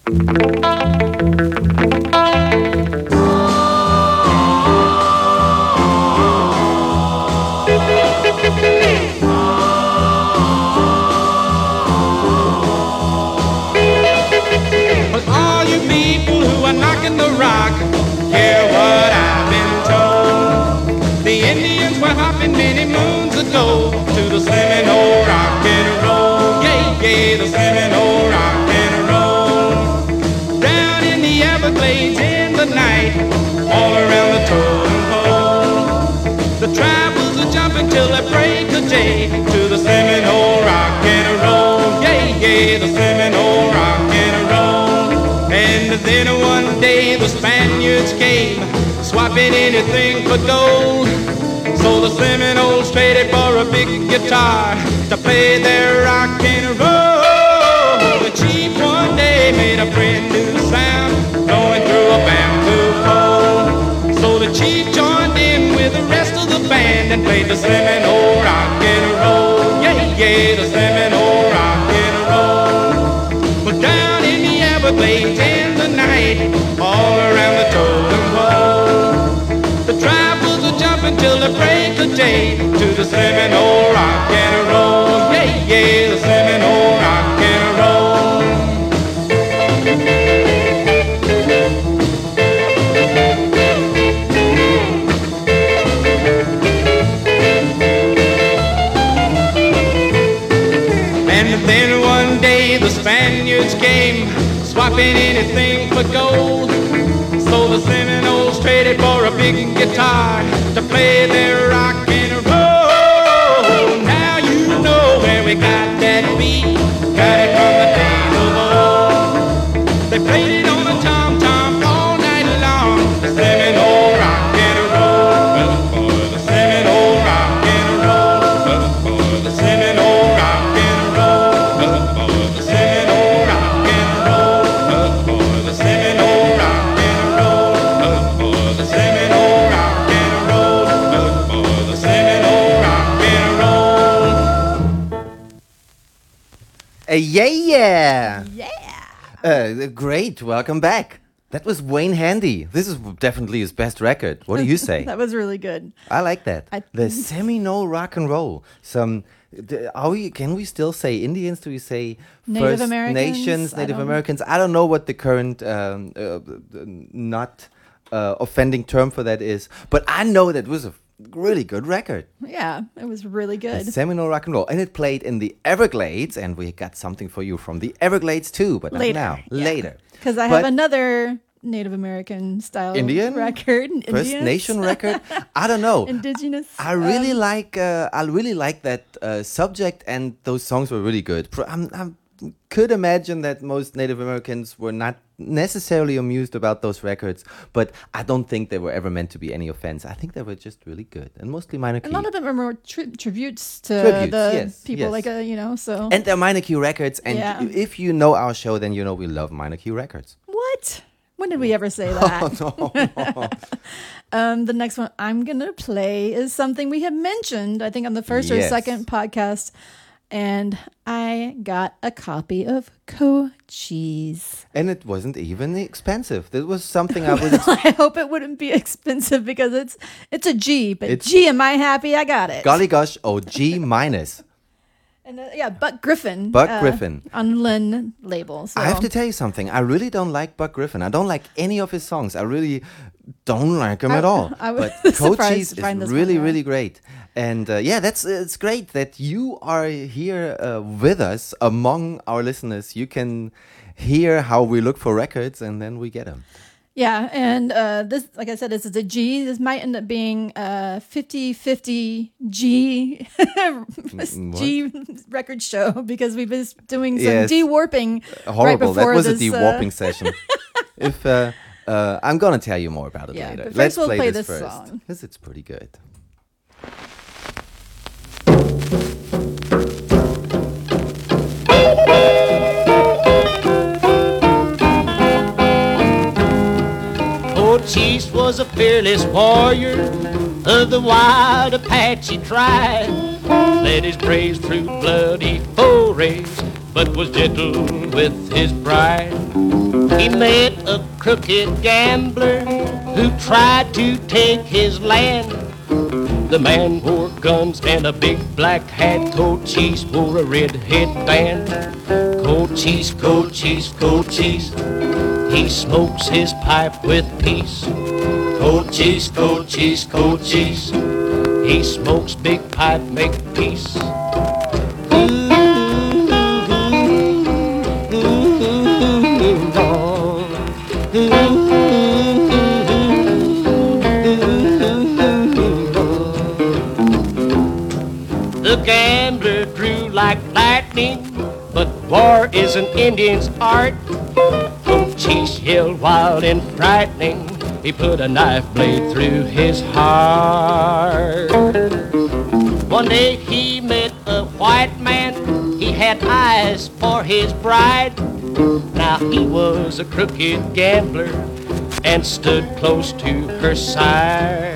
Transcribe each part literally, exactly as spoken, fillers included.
Knocking the rock, hear what I've been told. The Indians were hopping many moons ago to the slimming old rock and roll. Yeah, yeah, the slimming old rock and roll. Down in the Everglades in the night, all around the totem pole. The tribals are jumping till they break the day to the slimming old rock and roll. Yeah, yeah, the slimming old rock and roll. And then one day the Spaniards came, swapping anything for gold. So the Seminoles traded for a big guitar to play their rock and roll. The chief one day made a brand new sound, blowing through a bamboo pole. So the chief joined in with the rest of the band and played the Seminole rock and roll. Yeah, yeah, the Seminole rock and roll. But down in the Everglades in the night, all around the totem pole, the tribals are jumping till the break of day to the Seminole rock and roll. Yeah, yeah, the Seminole rock and roll. And then one day the Spaniards came, swapping anything for gold. So the Seminoles traded for a big guitar to play their rock and roll. Now you know where we got that beat, got it from the days of old. They played it on a tom-tom all night long, the Seminole rock and roll. For the Seminole rock and roll, for the Seminole rock and roll, for the Seminole rock and roll, for the Seminole rock and roll, for the Seminole rock and roll, for the Seminole rock and roll. Uh, yeah, yeah. Yeah. Uh, great, welcome back. That was Wayne Handy. This is definitely his best record. What do you say? That was really good. I like that. I- the Seminole rock and roll. Some, d- are we? Can we still say Indians? Do we say Native First Americans? Nations, I Native don't- Americans? I don't know what the current um, uh, not uh, offending term for that is, but I know that was a really good record. Yeah, it was really good. Seminole rock and roll, and it played in the Everglades, and we got something for you from the Everglades too, but not Later, now, yeah. later. Because I But- have another Native American style Indian record. First Indians. Nation record. I don't know. Indigenous. I really um, like. Uh, I really like that uh, subject, and those songs were really good. Pro- I'm, I could imagine that most Native Americans were not necessarily amused about those records, but I don't think they were ever meant to be any offense. I think they were just really good, and mostly minor key. A lot of them are more tri- tributes to Tributes, the yes, people, yes. like, uh, you know, so. And they're minor key records, and Yeah. if you know our show, then you know we love minor key records. What? When did we ever say that? Oh, no. Um, the next one I'm going to play is something we have mentioned, I think, on the first or Yes. second podcast. And I got a copy of Cochise. And it wasn't even expensive. That was something I was. I hope it wouldn't be expensive because it's it's a G. But It's- G, am I happy? I got it. Golly gosh, oh, G minus. And uh, yeah, Buck Griffin. Buck uh, Griffin. on Lynn label. So. I have to tell you something. I really don't like Buck Griffin. I don't like any of his songs. I really don't like him I- at all. I was but surprised Cochise to find is this really, one, yeah. really great. And uh, yeah, that's it's great that you are here uh, with us among our listeners. You can hear how we look for records, and then we get them. Yeah, and uh, this, like I said, this is a G. This might end up being a fifty-fifty G what? G record show because we've been doing some Yes. de-warping Horrible. right before that was this. a de-warping session. If uh, uh, I'm gonna tell you more about it Yeah, later. but first Let's we'll play, play this this first song. because it's pretty good. Cochise was a fearless warrior of the wild Apache tribe. Led his braves through bloody forays, but was gentle with his bride. He met a crooked gambler who tried to take his land. The man wore guns and a big black hat. Cochise wore a red headband. Cochise, Cochise, Cochise, he smokes his pipe with peace. Cochise, Cochise, Cochise, he smokes big pipe, make peace. The gambler drew like lightning, but war is an Indian's art. Cochise yelled wild and frightening, he put a knife blade through his heart. One day he met a white man, he had eyes for his bride. Now he was a crooked gambler and stood close to her side.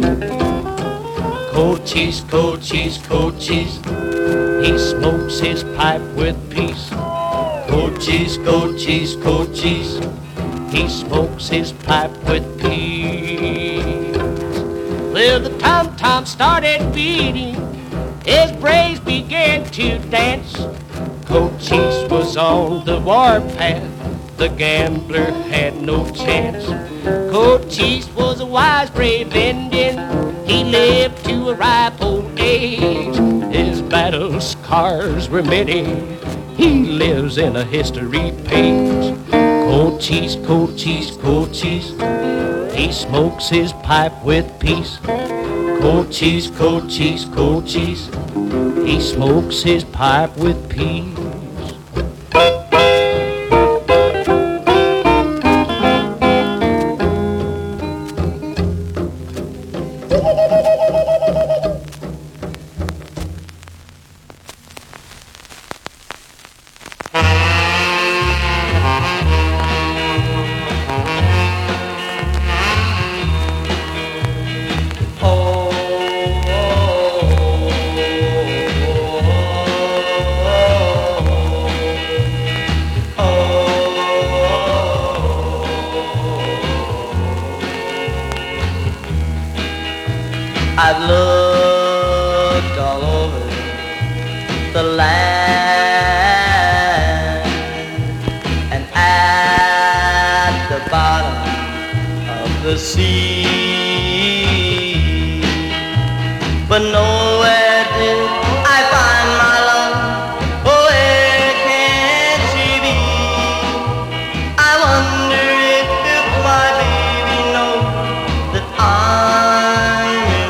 Cochise, Cochise, Cochise, he smokes his pipe with peace. Cochise, Cochise, Cochise, he smokes his pipe with peace. Well, the tom-tom started beating, his braves began to dance. Cochise was on the warpath, the gambler had no chance. Cochise was a wise, brave Indian, he lived to a ripe old age. His battle scars were many, he lives in a history page. Cochise, Cochise, Cochise, he smokes his pipe with peace. Cochise, Cochise, Cochise, he smokes his pipe with peace. I've looked all over the land and at the bottom of the sea, but nowhere did I find my love. Oh, where can she be? I wonder if, if my baby knows that I'm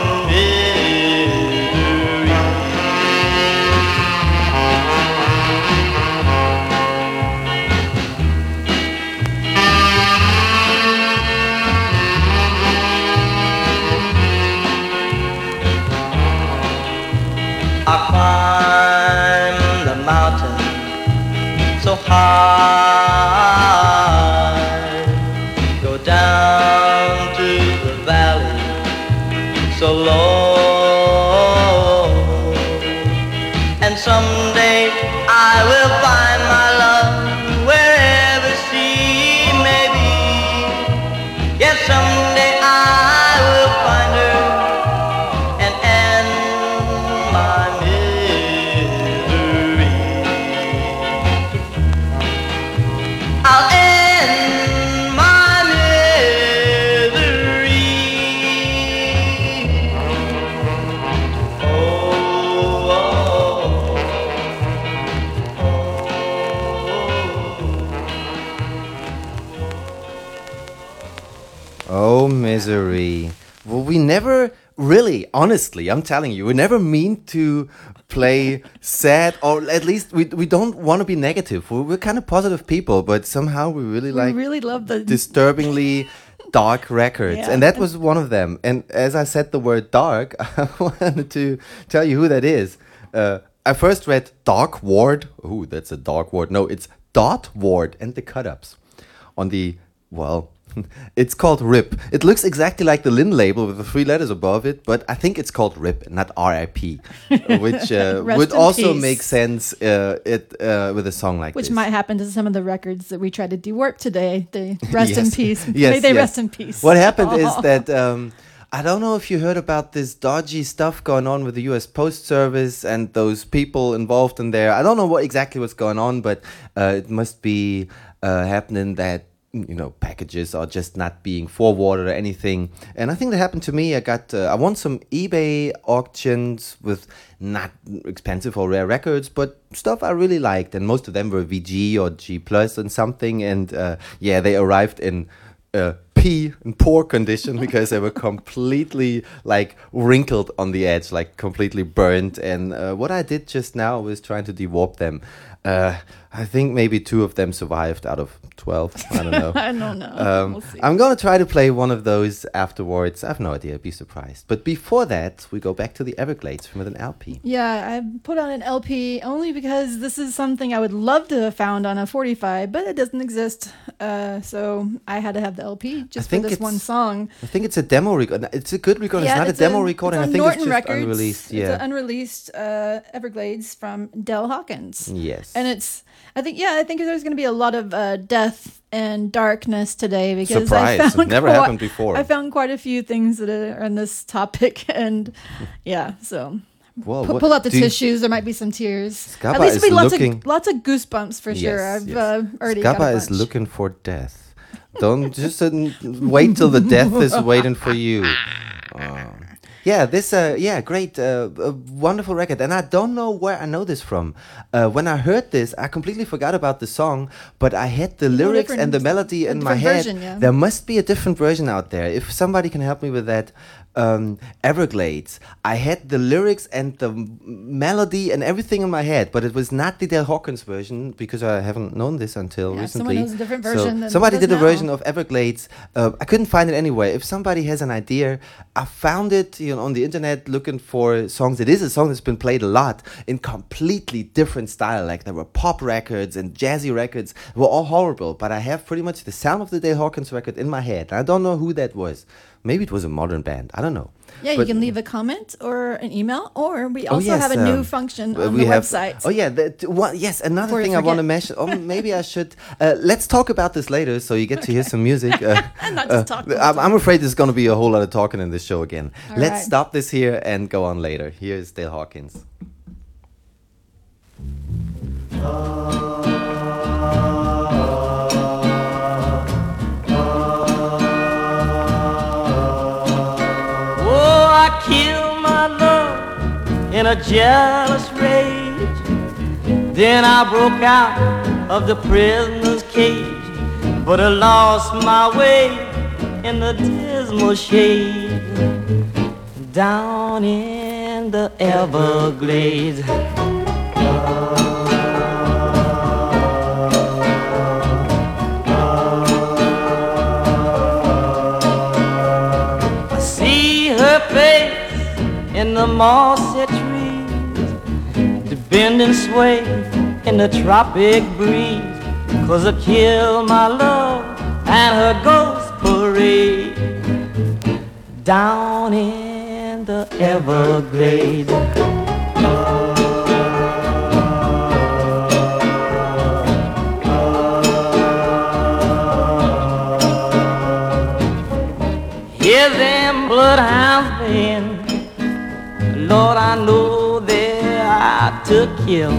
I climb the mountain so high, go down to the valley so low, and someday I will find my love wherever she may be. Yes, someday I will find her and end my misery. I'll end my misery. Oh, oh, oh, Oh, misery. Well, we never really, honestly, I'm telling you, we never mean to play sad, or at least we we don't want to be negative. We're, we're kind of positive people, but somehow we really We like really love the disturbingly dark records. Yeah. And that was one of them. And as I said the word dark, I wanted to tell you who that is. Uh, I first read Dark Ward. Oh, that's a dark word. No, it's Dot Ward and the Cut Ups on the, well, It's called RIP. It looks exactly like the Lynn label with the three letters above it, but I think it's called RIP, not R I P, which uh, Rest would in also peace. make sense uh, it uh, with a song like Which this. might happen to some of the records that we try to dewarp today. They rest in Yes. peace. Yes, May they yes. rest in peace. What happened is Aw. that um, I don't know if you heard about this dodgy stuff going on with the U S Post Service and those people involved in there. I don't know what exactly what's going on, but uh, it must be uh, happening that you know packages are just not being forwarded or anything. And I think that happened to me. I got uh, I won some eBay auctions with not expensive or rare records, but stuff I really liked, and most of them were V G or G plus and something. And uh, yeah, they arrived in uh, P in poor condition because they were completely like wrinkled on the edge, like completely burnt. And uh, what I did just now was trying to dewarp them. Uh, I think maybe two of them survived out of twelve. I don't know. I don't know. Um, We'll see. I'm going to try to play one of those afterwards. I have no idea. Be surprised. But before that, we go back to the Everglades from an L P. Yeah, I put on an L P only because this is something I would love to have found on a forty-five, but it doesn't exist. Uh, so I had to have the L P just for think this it's- one song. I think it's a demo record. It's a good record. it's not a demo recording. It's I on think Norton it's just Records. unreleased. It's Yeah. an unreleased uh, Everglades from Del Hawkins. Yes. And it's, I think, yeah, I think there's going to be a lot of uh, death and darkness today because Surprise. I It found never quite- happened before. I found quite a few things that are on this topic, and yeah, so Whoa, pu- what- pull out the do you- tissues. There might be some tears. Scappa At least is there'll be lots looking- of lots of goosebumps for sure. Yes, I've yes. uh, already got a Scappa is bunch. looking for death. Don't just uh, wait till the death is waiting for you. Oh. Yeah, this, uh, yeah, great, uh, uh, wonderful record. And I don't know where I know this from. Uh, when I heard this, I completely forgot about the song, but I had the No, lyrics and the different- melody a in my different head. version, yeah. There must be a different version out there. If somebody can help me with that, um, Everglades. I had the lyrics and the m- melody and everything in my head, but it was not the Del Hawkins version because I haven't known this until Yeah, recently. someone knows a different So version than somebody does did a now. version of Everglades. Uh, I couldn't find it anywhere. If somebody has an idea, I found it you know, on the internet looking for songs. It is a song that's been played a lot in completely different style. Like there were pop records and jazzy records. They were all horrible, but I have pretty much the sound of the Dale Hawkins record in my head. I don't know who that was. Maybe it was a modern band. I don't know. Yeah, you But- can leave a comment or an email, or we Oh, also yes, have a new um, function uh, on we the have- website. Oh yeah, that, one, yes. Another Before we thing I want to forget. mention. Oh, maybe I should. Uh, let's talk about this later, so you get to hear some music. Uh, Not just uh, talk all the I'm, time. I'm afraid there's going to be a whole lot of talking in this show again. All let's right. stop this here and go on later. Here's Dale Hawkins. Oh, I killed my love in a jealous rage. Then I broke out of the prisoner's cage, but I lost my way in the dismal shade down in the Everglades. I see her face in the mossy trees, the bend and sway in the tropic breeze. Cause I killed my love and her ghost parade down in the Everglades. Hear them bloodhounds baying. Lord, I know they're out to kill.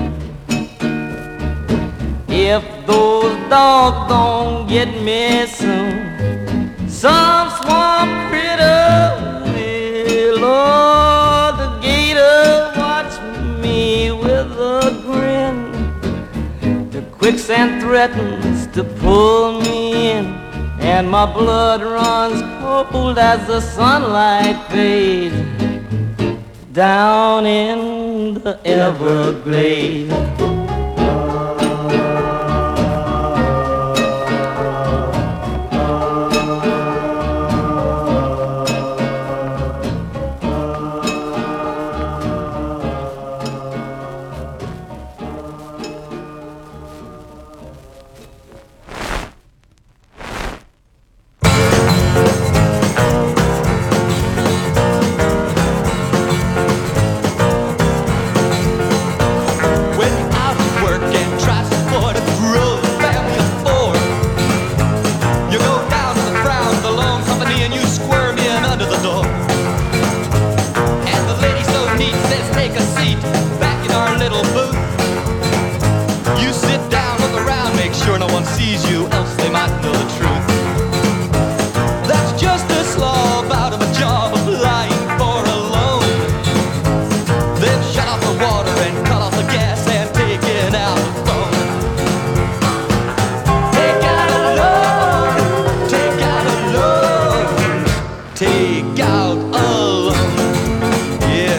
If those dogs don't get me soon, some swamp critter will. Lord, the gator watch me with a grin. The quicksand threatens to pull me in, and my blood runs cold as the sunlight fades down in the Everglades. one sees you, else they might know the truth. That's just a slob out of a job applying for a loan. They've shut off the water and cut off the gas and taken out the phone. Take out a loan, take out a loan, take out a loan. Yeah.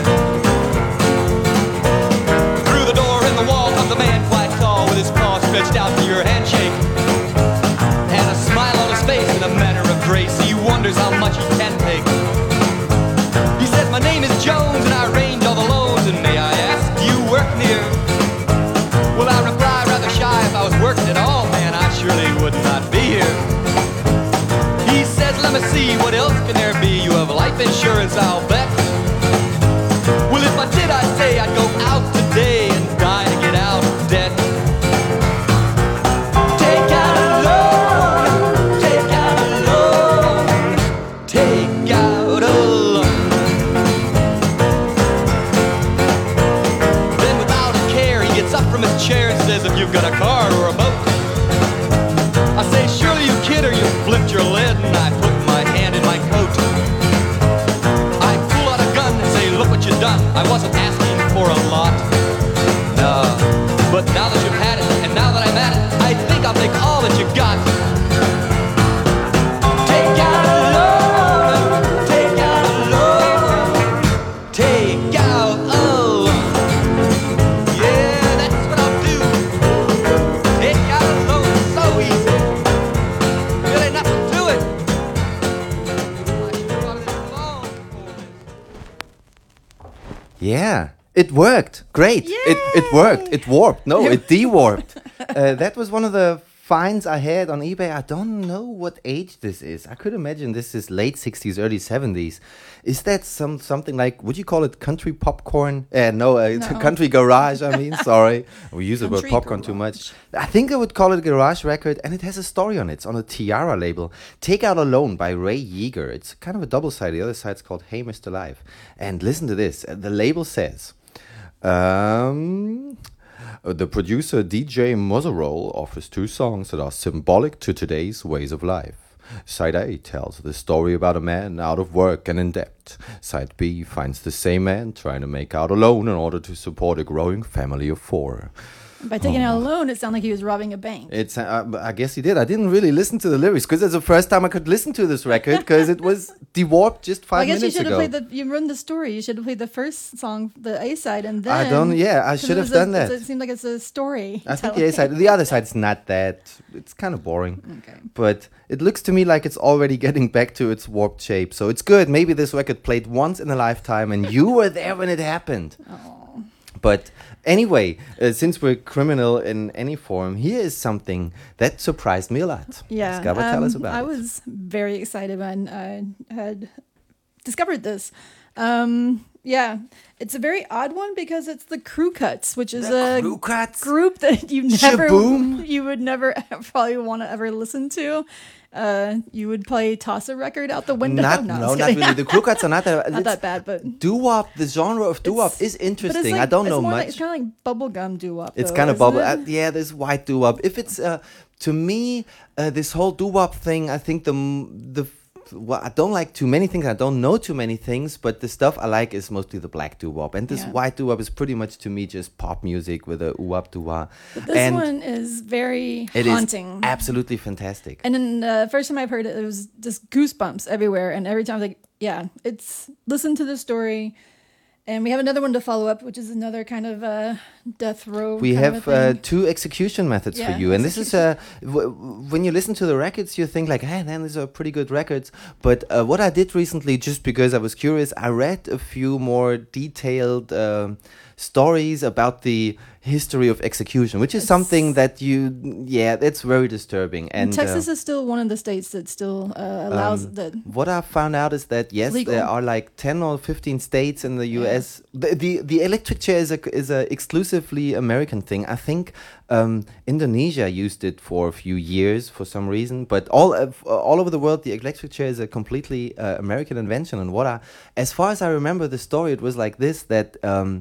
Through the door in the wall comes a man quite tall with his paw stretched out to your handshake and a smile on his face in a manner of grace. He wonders how much he can take. He says, my name is Jones and I arrange all the loans, and may I ask, do you work near? Well, I reply rather shy, if I was working at all, man, I surely would not be here. He says, let me see, what else can there be? You have life insurance, I'll bet. Well, if I did, I'd say I'd go out today and die to get out of debt. Take out a loan, take out a loan, take out a loan. Then without a care, he gets up from his chair and says, if you've got a car or a boat. I say, surely you kid or you flipped your lid, and I put my hand in my coat. I pull out a gun and say, look what you've done. I wasn't asking for a lot. No, but now that you've had it, and now that I'm at it, I think I'll take all that you got. Take out a loan, take out a loan, take out a loan. Yeah, that's what I'll do. Take out a loan, so easy. Really nothing to it. I should have this loan for this. Yeah, it worked. Great. It it worked. It warped. No, it de-warped. uh, that was one of the finds I had on eBay. I don't know what age this is. I could imagine this is late sixties, early seventies. Is that some something like, would you call it country popcorn? Uh, no, uh, it's a No. country garage, I mean, sorry. We use the word Country popcorn too much. I think I would call it a garage record, and it has a story on it. It's on a Tiara label. Take Out Alone by Ray Yeager. It's kind of a double side. The other side's called Hey Mister Live. And listen to this. Uh, The label says, um... Uh, the producer D J Mozarol offers two songs that are symbolic to today's ways of life. Side A tells the story about a man out of work and in debt. Side B finds the same man trying to make out a loan in order to support a growing family of four. By taking out a loan, it sounded like he was robbing a bank. It's, uh, I guess he did. I didn't really listen to the lyrics because it's the first time I could listen to this record because it was de-warped just Well, five I guess you minutes should ago. have played the. You ruined the story. You should have played the first song, the A side, and then. I don't. Yeah, I 'cause should it have was a- done it's- that. It seemed like it's a story. I think the telling. A side, the other side is not that. It's kind of boring. Okay. But it looks to me like it's already getting back to its warped shape. So it's good. Maybe this record played once in a lifetime and you were there when it happened. Oh. But anyway, uh, since we're criminal in any form, here is something that surprised me a lot. Yeah. Scabba, tell us um, about I it. was very excited when I had discovered this. Um, yeah. It's a very odd one because it's the Crew Cuts, which is The a Crew Cuts? group that you never Shaboom? you would never probably want to ever listen to. Uh, you would play toss a record out the window. Not, no, I'm no, just not kidding. really. The Crew Cuts are not that, Not it's that bad, but doo-wop, the genre of doo-wop It's- is but it's interesting. like- I don't it's know more much. Like, it's kind of like bubblegum doo-wop. It's though, kind of isn't bubble. it? Uh, yeah, there's white doo-wop. If it's uh, to me, uh, this whole doo-wop thing, I think the m- the well, I don't like too many things. I don't know too many things, but the stuff I like is mostly the black doo-wop, and this Yeah. white doo-wop is pretty much to me just pop music with a ooh-wop doo-wah. But this and one is very it is haunting. absolutely fantastic. And then the first time I've heard it, it was just goosebumps everywhere. And every time I was like, yeah, it's listen to the story. And we have another one to follow up, which is another kind of uh, death row. We kind have of a uh, thing. two execution methods for Yeah, you, and this is uh, w- when you listen to the records, you think like, "Hey, man, these are pretty good records." But uh, what I did recently, just because I was curious, I read a few more detailed um stories about the history of execution, which is It's- something that you, yeah, that's very disturbing. And And Texas uh, is still one of the states that still uh, allows Um, that. what I found out is that yes, Legal. there are like ten or fifteen states in the U Yeah. S. The, the the electric chair is a is a exclusively American thing. I think um, Indonesia used it for a few years for some reason, but all of, all over the world, the electric chair is a completely uh, American invention. And what I, as far as I remember the story, it was like this: that um,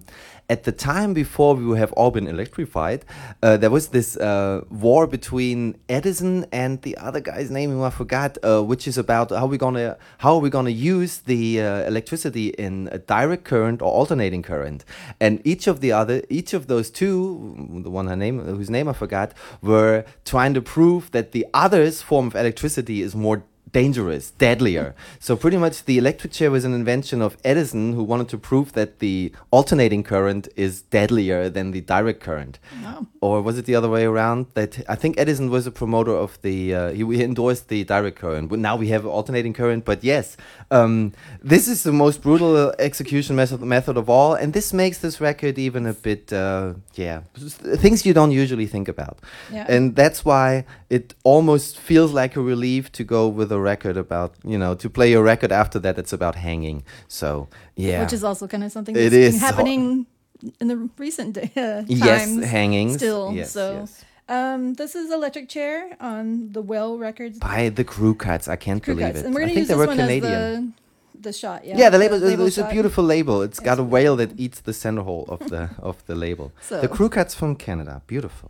at the time before we have all been electrified, uh, there was this uh, war between Edison and the other guy's name who I forgot, uh, which is about how we gonna how are we gonna use the uh, electricity in a direct current or alternating current. And each of the other, each of those two, the one her name, whose name I forgot, were trying to prove that the other's form of electricity is more dangerous, deadlier. So pretty much the electric chair was an invention of Edison, who wanted to prove that the alternating current is deadlier than the direct current. Wow. Or was it the other way around? That I think Edison was a promoter of the, uh, he, he endorsed the direct current. But now we have alternating current. But yes, um, this is the most brutal execution method, method of all. And this makes this record even a bit, uh, yeah, things you don't usually think about. Yeah. And that's why it almost feels like a relief to go with a record about, you know, to play a record after that it's about hanging. So, yeah. Which is also kind of something It that's is been happening in the recent day, uh, times. Yes, hangings. Still. Yes, so, yes. Um, this is Electric Chair on the Well Records. By the Crew Cuts. I can't Crew believe Cuts. it. And we're I going to think use they this were one Canadian. as the, the shot. Yeah, Yeah, the label, label it's a shot. beautiful label. It's got a Yes. whale that eats the center hole of the of the label. So- The Crew Cuts from Canada. Beautiful.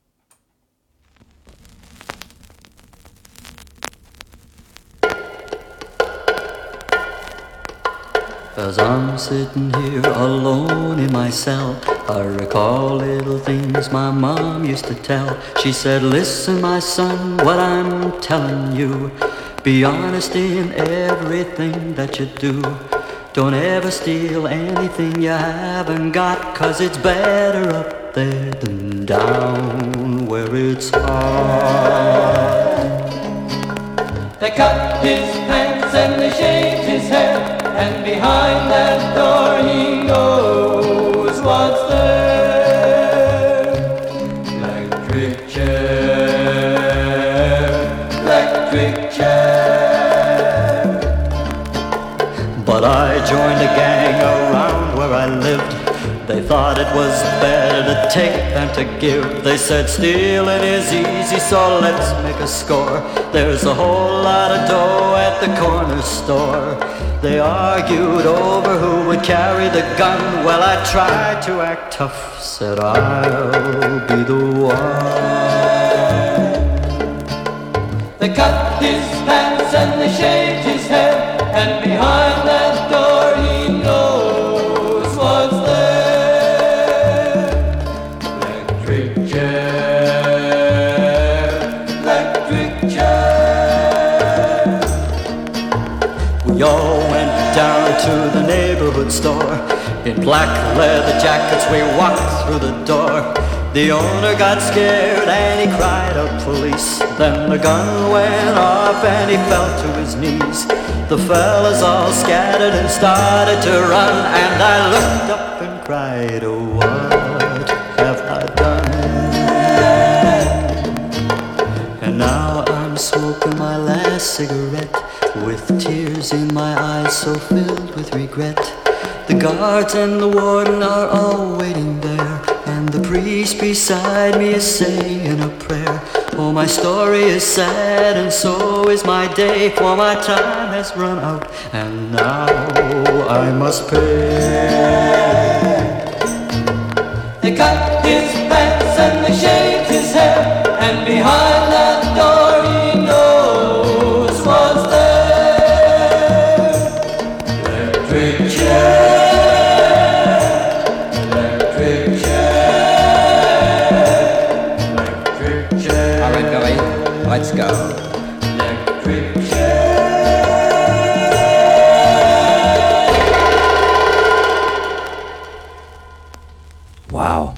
As I'm sitting here alone in my cell, I recall little things my mom used to tell. She said, listen my son, what I'm telling you, be honest in everything that you do. Don't ever steal anything you haven't got, 'cause it's better up there than down where it's hard. They cut his pants and they shaved his hair, and behind that door he knows what's there. Electric chair, electric chair. But I joined a gang around where I lived. They thought it was better to take than to give. They said stealing is easy, so let's make a score. There's a whole lot of dough at the corner store. They argued over who would carry the gun. Well, I tried to act tough, said I'll be the one. They cut his pants and they shaved his hair, and behind that door he knows what's there. Electric chair, electric chair. We all went down to the neighborhood store. In black leather jackets we walked through the door. The owner got scared and he cried out police. Then the gun went off and he fell to his knees. The fellas all scattered and started to run, and I looked up and cried, oh, what have I done? And now I'm smoking my last cigarette, with tears in my eyes so filled with regret. The guards and the warden are all waiting there, and the priest beside me is saying a prayer. Oh, my story is sad and so is my day, for my time has run out and now I must pay. They cut his pants and they shaved his hair, and behind that door he knows what's there. Electric chair, electric chair, electric chair. All right, Billy, let's go. Electric chair. Wow.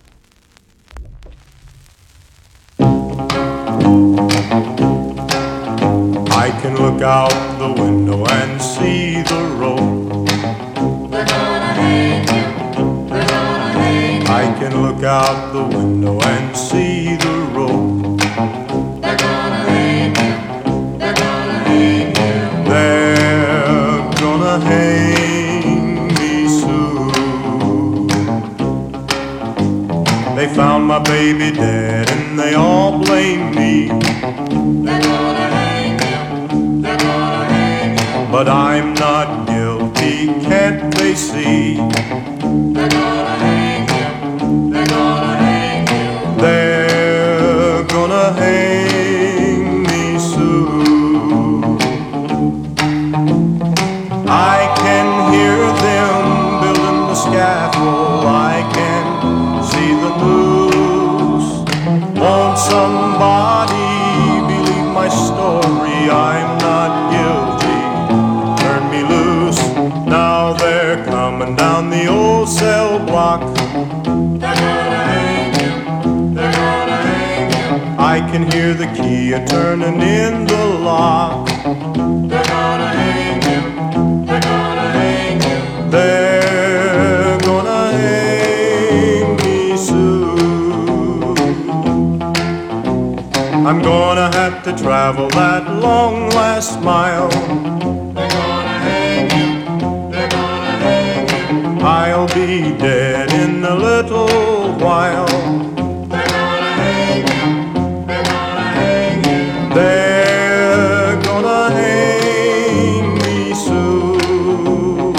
I can look out the window and see the road. They're gonna hang you. They're gonna hang you. I can look out the window and see the road. They're gonna hang you. They're gonna hang you. They're gonna hang me soon. They found my baby dead and they all blame me. They're gonna hang you. They're gonna hang you. But I'm not guilty, can't they see? They're gonna hang you. a turning in the lock. They're gonna hang him. They're gonna hang him. They're gonna hang me soon. I'm gonna have to travel that long last mile. They're gonna hang him. They're gonna hang him. I'll be dead in a little while. They're gonna hang him. They're gonna hang him. They're gonna hang me soon.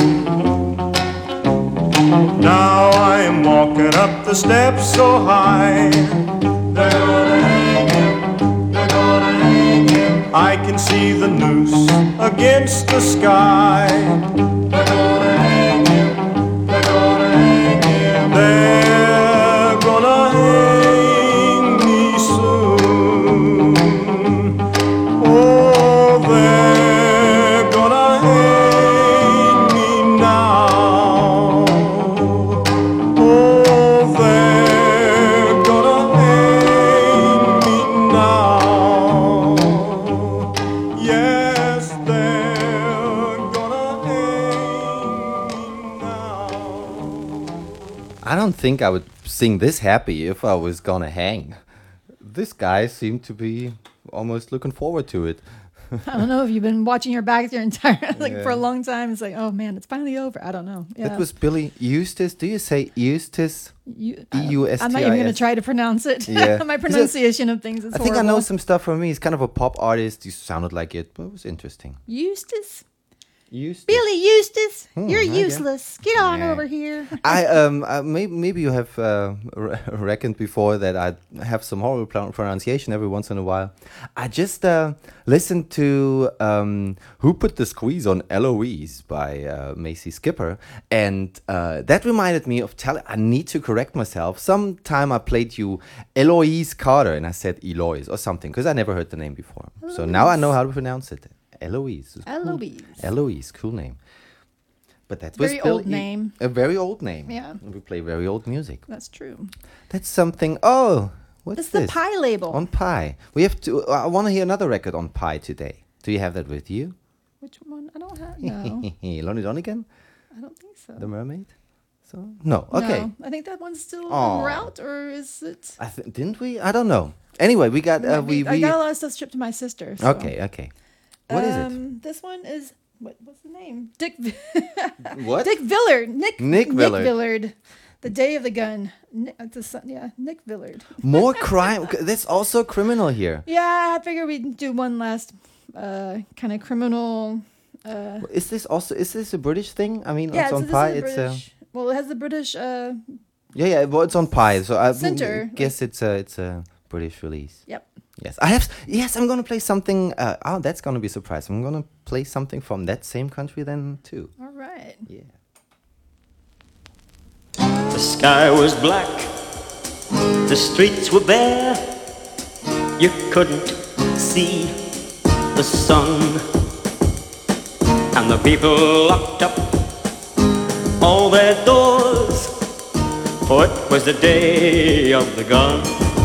Now I'm walking up the steps so high. They're gonna hang him. They're gonna hang him. I can see the noose against the sky. They're gonna hang him. They're gonna hang him. They're gonna hang me soon. Oh, they're gonna hang me now. Oh, they're gonna hang me now. Yes, they're gonna hang me now. I don't think I would sing this happy if I was gonna hang. This guy seemed to be almost looking forward to it. I don't know if you've been watching your back your entire like for a Yeah. long time. It's like, oh man, it's finally over. I don't know. Yeah. That was Billy Eustace. Do you say Eustace? You, E U S T I S. I'm not even going to try to pronounce it. Yeah. My pronunciation of things is I think I horrible. know some stuff from me. He's kind of a pop artist. You sounded like it, but it was interesting. Eustace? Eustace. Billy Eustace, Hmm, you're I guess. useless. Get on Yeah. over here. I um uh, maybe maybe you have uh, re- reckoned before that I have some horrible pro- pronunciation every once in a while. I just uh, listened to um, "Who Put the Squeeze on Eloise" by uh, Macy Skipper, and uh, that reminded me of telling. I need to correct myself. Sometime I played you Eloise Carter, and I said Eloise or something because I never heard the name before. So now I know how to pronounce it. Eloise. It's cool. Eloise. Eloise, cool name. But that It's a was very Bill old E- name. A very old name. Yeah. And we play very old music. That's true. That's something. Oh, what's It's the this? pie label. On Pi. We have to. I want to hear another record on Pi today. Do you have that with you? Which one? I don't have. No, Lonnie Donegan, I don't think so. the mermaid. So no. Okay. No, I think that one's still Aw. en route, or is it? I th- didn't we? I don't know. Anyway, we got. Uh, we I we. got a lot of stuff shipped to my sister. So. Okay. Okay. What is it? um, This one is what? What's the name? Dick. What? Dick Villard. Nick. Nick Villard. Villard. The Day of the Gun. Ni- uh, the son, yeah, Nick Villard. More crime. That's also criminal here. Yeah, I figured we'd do one last uh, kind of criminal. Uh, Is this also? Is this a British thing? I mean, yeah, it's so on this Pi. is a It's a. British. Well, it has the British. Uh, Yeah, yeah. Well, it's on Pi, so I Center, guess it's a it's a British release. yep. Yes, I have. Yes, I'm gonna play something. Uh, oh, that's gonna be a surprise. I'm gonna play something from that same country then too. All right. Yeah. The sky was black, the streets were bare, you couldn't see the sun, and the people locked up all their doors, for it was the day of the gun.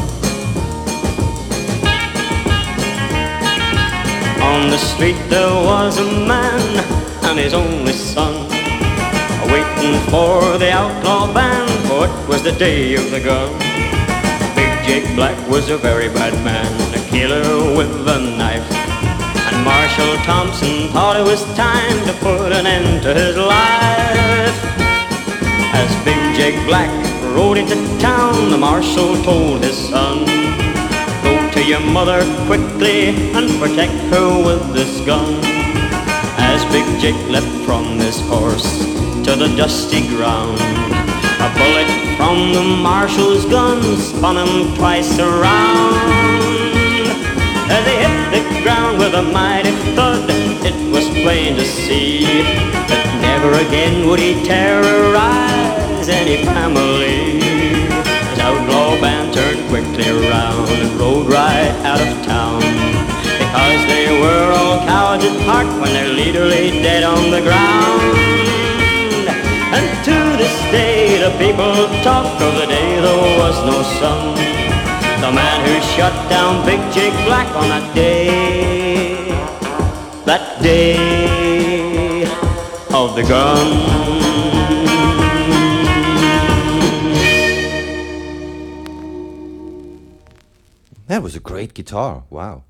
On the street there was a man and his only son, waiting for the outlaw band, for it was the day of the gun. Big Jake Black was a very bad man, a killer with a knife, and Marshall Thompson thought it was time to put an end to his life. As Big Jake Black rode into town, the marshal told his son, go to your mother quickly and protect her with this gun. As Big Jake leapt from his horse to the dusty ground, a bullet from the marshal's gun spun him twice around. As he hit the ground with a mighty thud, it was plain to see that never again would he terrorize any family. His outlaw band turned quickly around and rode right out of town, because they were all cowards at heart when their leader lay dead on the ground. And to this day the people talk of the day there was no sun, the the man who shut down Big Jake Black on that day, that day of the gun. That was a great guitar. Wow.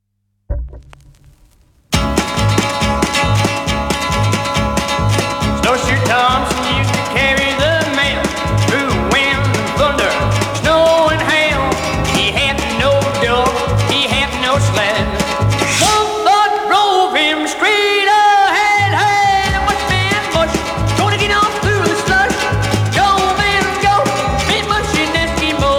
Snowshoe Thompson used to carry the mail through wind and thunder, snow and hail. He had no dog, he had no sled. One thought drove him straight ahead. Hey, mush man, mush, gonna get on through the slush. Go man, go, meet mush in Eskimo.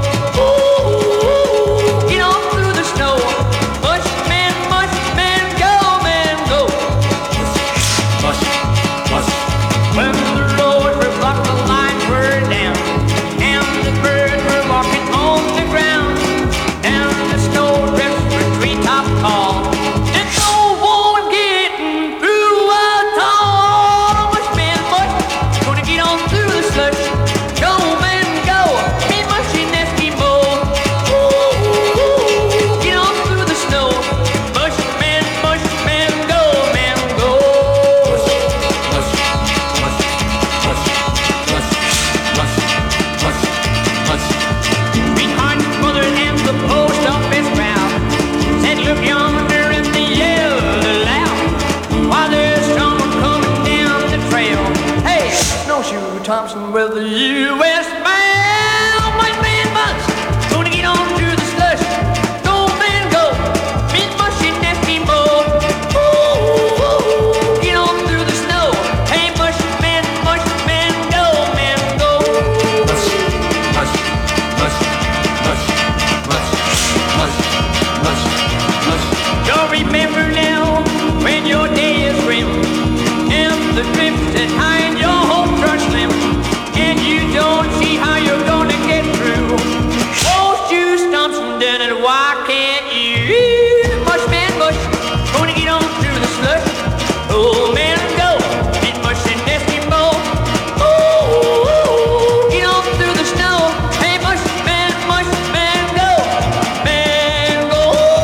Ooh, get on through the snow. Mush man, mush man, go man, go. Mush, mush. When the roads were blocked, the lines were down, and the birds were walking on the ground. Down the snow drifts were treetop tall. There's no one getting through at all. Mush man, mush, gonna get on through the slush. Go man, go, meet mush in Eskimo. Ooh, get on through the snow. Mush man, mush man, go man, go. Mush, mush, mush, mush, mush, mush, mush, mush. Behind his mother and the post office crowd said, look yonder in the yellow loud, while there's someone coming down the trail. Hey, Snowshoe Thompson with the U S bound. Mush man, mush, gonna get on through the slush. Go man, go, meet mush in Eskimo. Ooh, get on through the snow. Hey, mush man, mush man, go man, go. Mush, mush, mush, mush, mush, mush, mush, mush. You'll remember now when your day is grim and the drifts that hide your hopes are slim, and you don't see how you're gonna get through. Won't you stomp some dead and why can't you? Mush man, mush, gonna get on through the slush. Oh man, go, meet mush in Eskimo. Ooh, get on through the snow. Hey, mush man, mush man, go, man, go.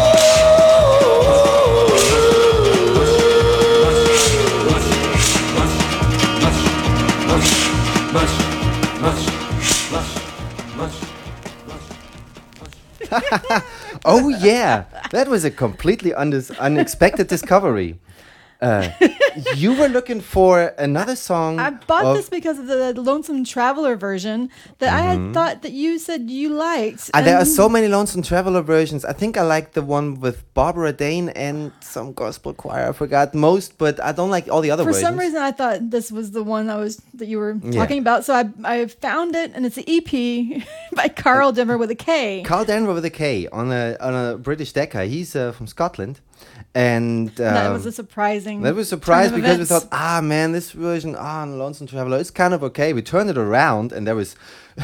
Oh yeah, that was a completely undis- unexpected discovery. Uh, you were looking for another song. I bought of- this because of the Lonesome Traveler version that I had thought that you said you liked. Uh, there are and- so many Lonesome Traveler versions. I think I like the one with Barbara Dane and some gospel choir. I forgot most, but I don't like all the other For versions. some reason, I thought this was the one I was that you were Yeah. talking about. So I I found it, and it's an E P by Carl Denver with a K. Carl Denver with a K on a on a British Decca. He's uh, from Scotland, and um, that was a surprising. That was surprised turn of because we events. thought, ah, man, this version, ah, on Lonesome Traveler, is kind of okay. We turned it around, and there was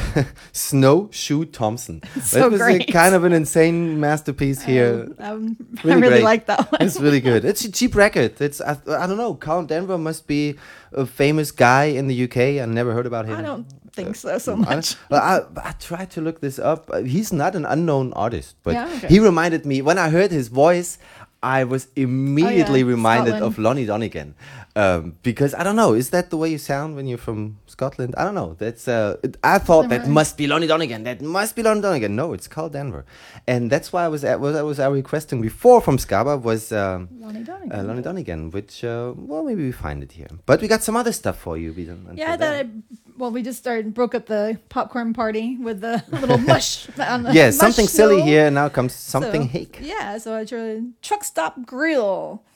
Snowshoe Thompson. So that was great. A, kind of an insane masterpiece here. Um, um, I Really really great. like that one. It's really good. It's a cheap record. It's I, I don't know. Carl Denver must be a famous guy in the U K. I never heard about him. I don't think so so I, much. well, I, I tried to look this up. Uh, He's not an unknown artist, but Yeah, okay. he reminded me when I heard his voice. I was immediately reminded Scotland. of Lonnie Donegan, um, because I don't know. Is that the way you sound when you're from Scotland? I don't know. That's uh, it, I thought that Never- must be Lonnie Donegan. That must be Lonnie Donegan. No, it's Carl Denver, and that's why I was at, was I was uh, requesting before from Scaba was um, Lonnie Donegan. uh, Lonnie Donegan, which uh, well maybe we find it here. But we got some other stuff for you. We don't- until Yeah, then. that I, well, we just started broke up the popcorn party with the little mush. on the Yeah, mush something silly snow. here. And now comes something So, hick. Yeah, so I tried Truck Stop Grill.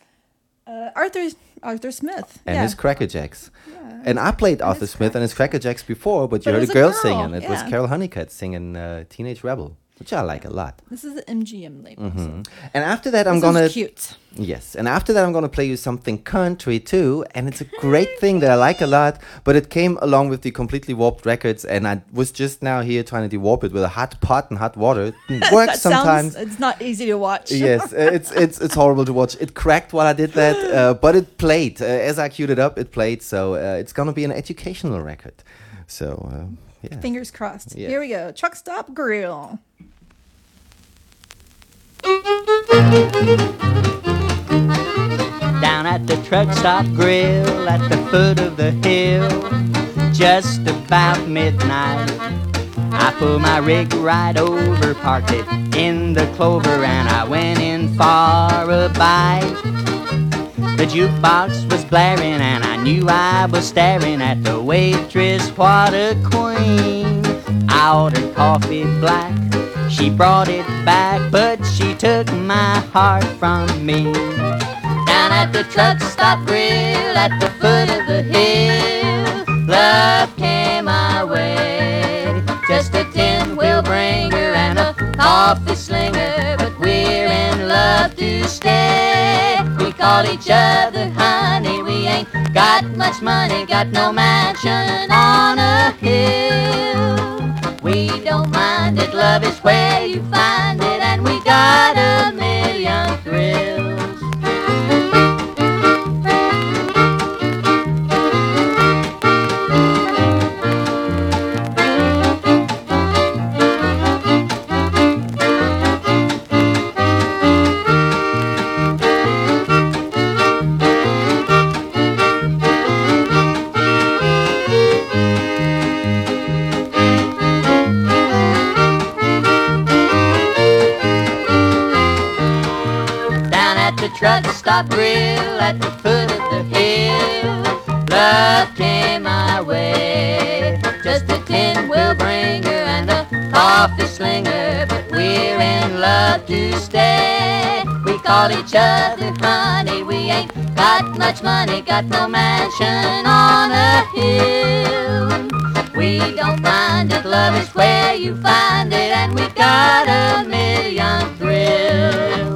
Uh, Arthur Arthur Smith. And yeah. his Cracker Jacks. And I played Arthur his Smith and his Cracker Jacks before, but you But heard it a was a girl, girl, singing. It was yeah. Carol Honeycutt singing uh, Teenage Rebel, which I like a lot. This is the M G M label. so And after that, I'm this gonna is cute. yes, and after that, I'm gonna play you something country too, and it's a great thing that I like a lot. But it came along with the Completely Warped records, and I was just now here trying to dewarp it with a hot pot and hot water. It works That sometimes. sounds. It's not easy to watch. Yes, uh, it's it's it's horrible to watch. It cracked while I did that, uh, but it played uh, as I queued it up. It played, so uh, it's gonna be an educational record. So uh, yeah. Fingers crossed. Yeah. Here we go. Truck Stop Grill. Down at the truck stop grill at the foot of the hill, just about midnight, I pulled my rig right over, parked it in the clover, and I went in for a bite. The jukebox was blaring and I knew I was staring at the waitress, what a queen. I ordered coffee black, she brought it back, but she took my heart from me. Down at the truck stop grill at the foot of the hill, love came my way. Just a tin wheel bringer and a coffee slinger, but we're in love to stay. We call each other honey, we ain't got much money, got no mansion on a hill. We don't mind it, love is where you find it, and we got a million thrills. Truck stop grill at the foot of the hill, love came my way. Just a tin wheel bringer and a coffee slinger, but we're in love to stay. We call each other honey, we ain't got much money, got no mansion on a hill. We don't mind it, love is where you find it, and we got a million thrills.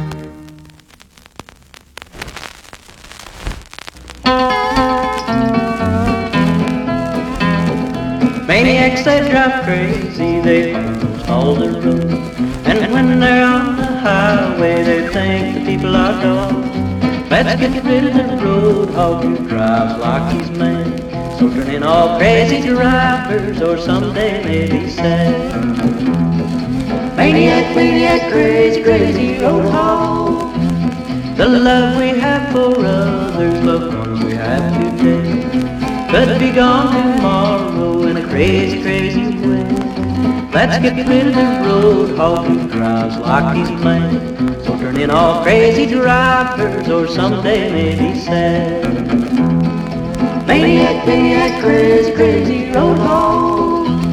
Maniacs, they drive crazy, they lose all the road. And when they're on the highway, they think the people are dogs. Let's get rid of the road hog who drives like he's mad. So turn in all crazy drivers, or someday maybe sad. Maniac, maniac, crazy, crazy road hog. The love we have for others, loved ones we have today, could be gone tomorrow in a crazy, crazy way. Let's get rid of the road hog who drives like he's mad. So turn in all crazy drivers, or someday maybe sad. Maniac, maniac, crazy, crazy road hog.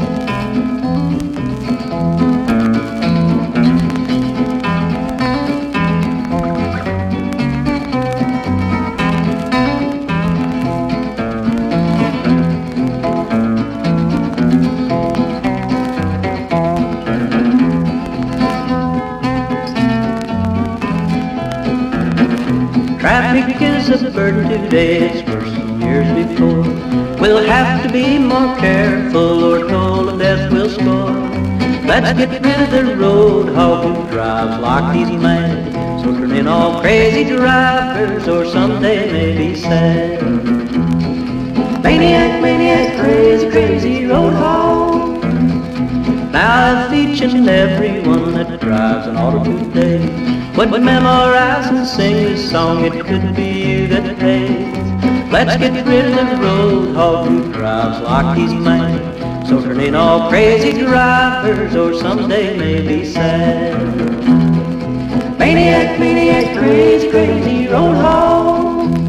Traffic is a burden today, it's worse than years before. We'll have to be more careful, or toll of death will score. Let's get rid of the road hog who drives like he's mad. So turn in all crazy drivers, or someday maybe sad. Maniac, maniac, crazy, crazy road hog. Now if each and every one that drives an auto today would memorize and sing this song, it could be you that pays. Let's get rid of the road hog who drives like he's mad. So turn in all crazy drivers, or someday maybe sad. Maniac, maniac, crazy, crazy road hog.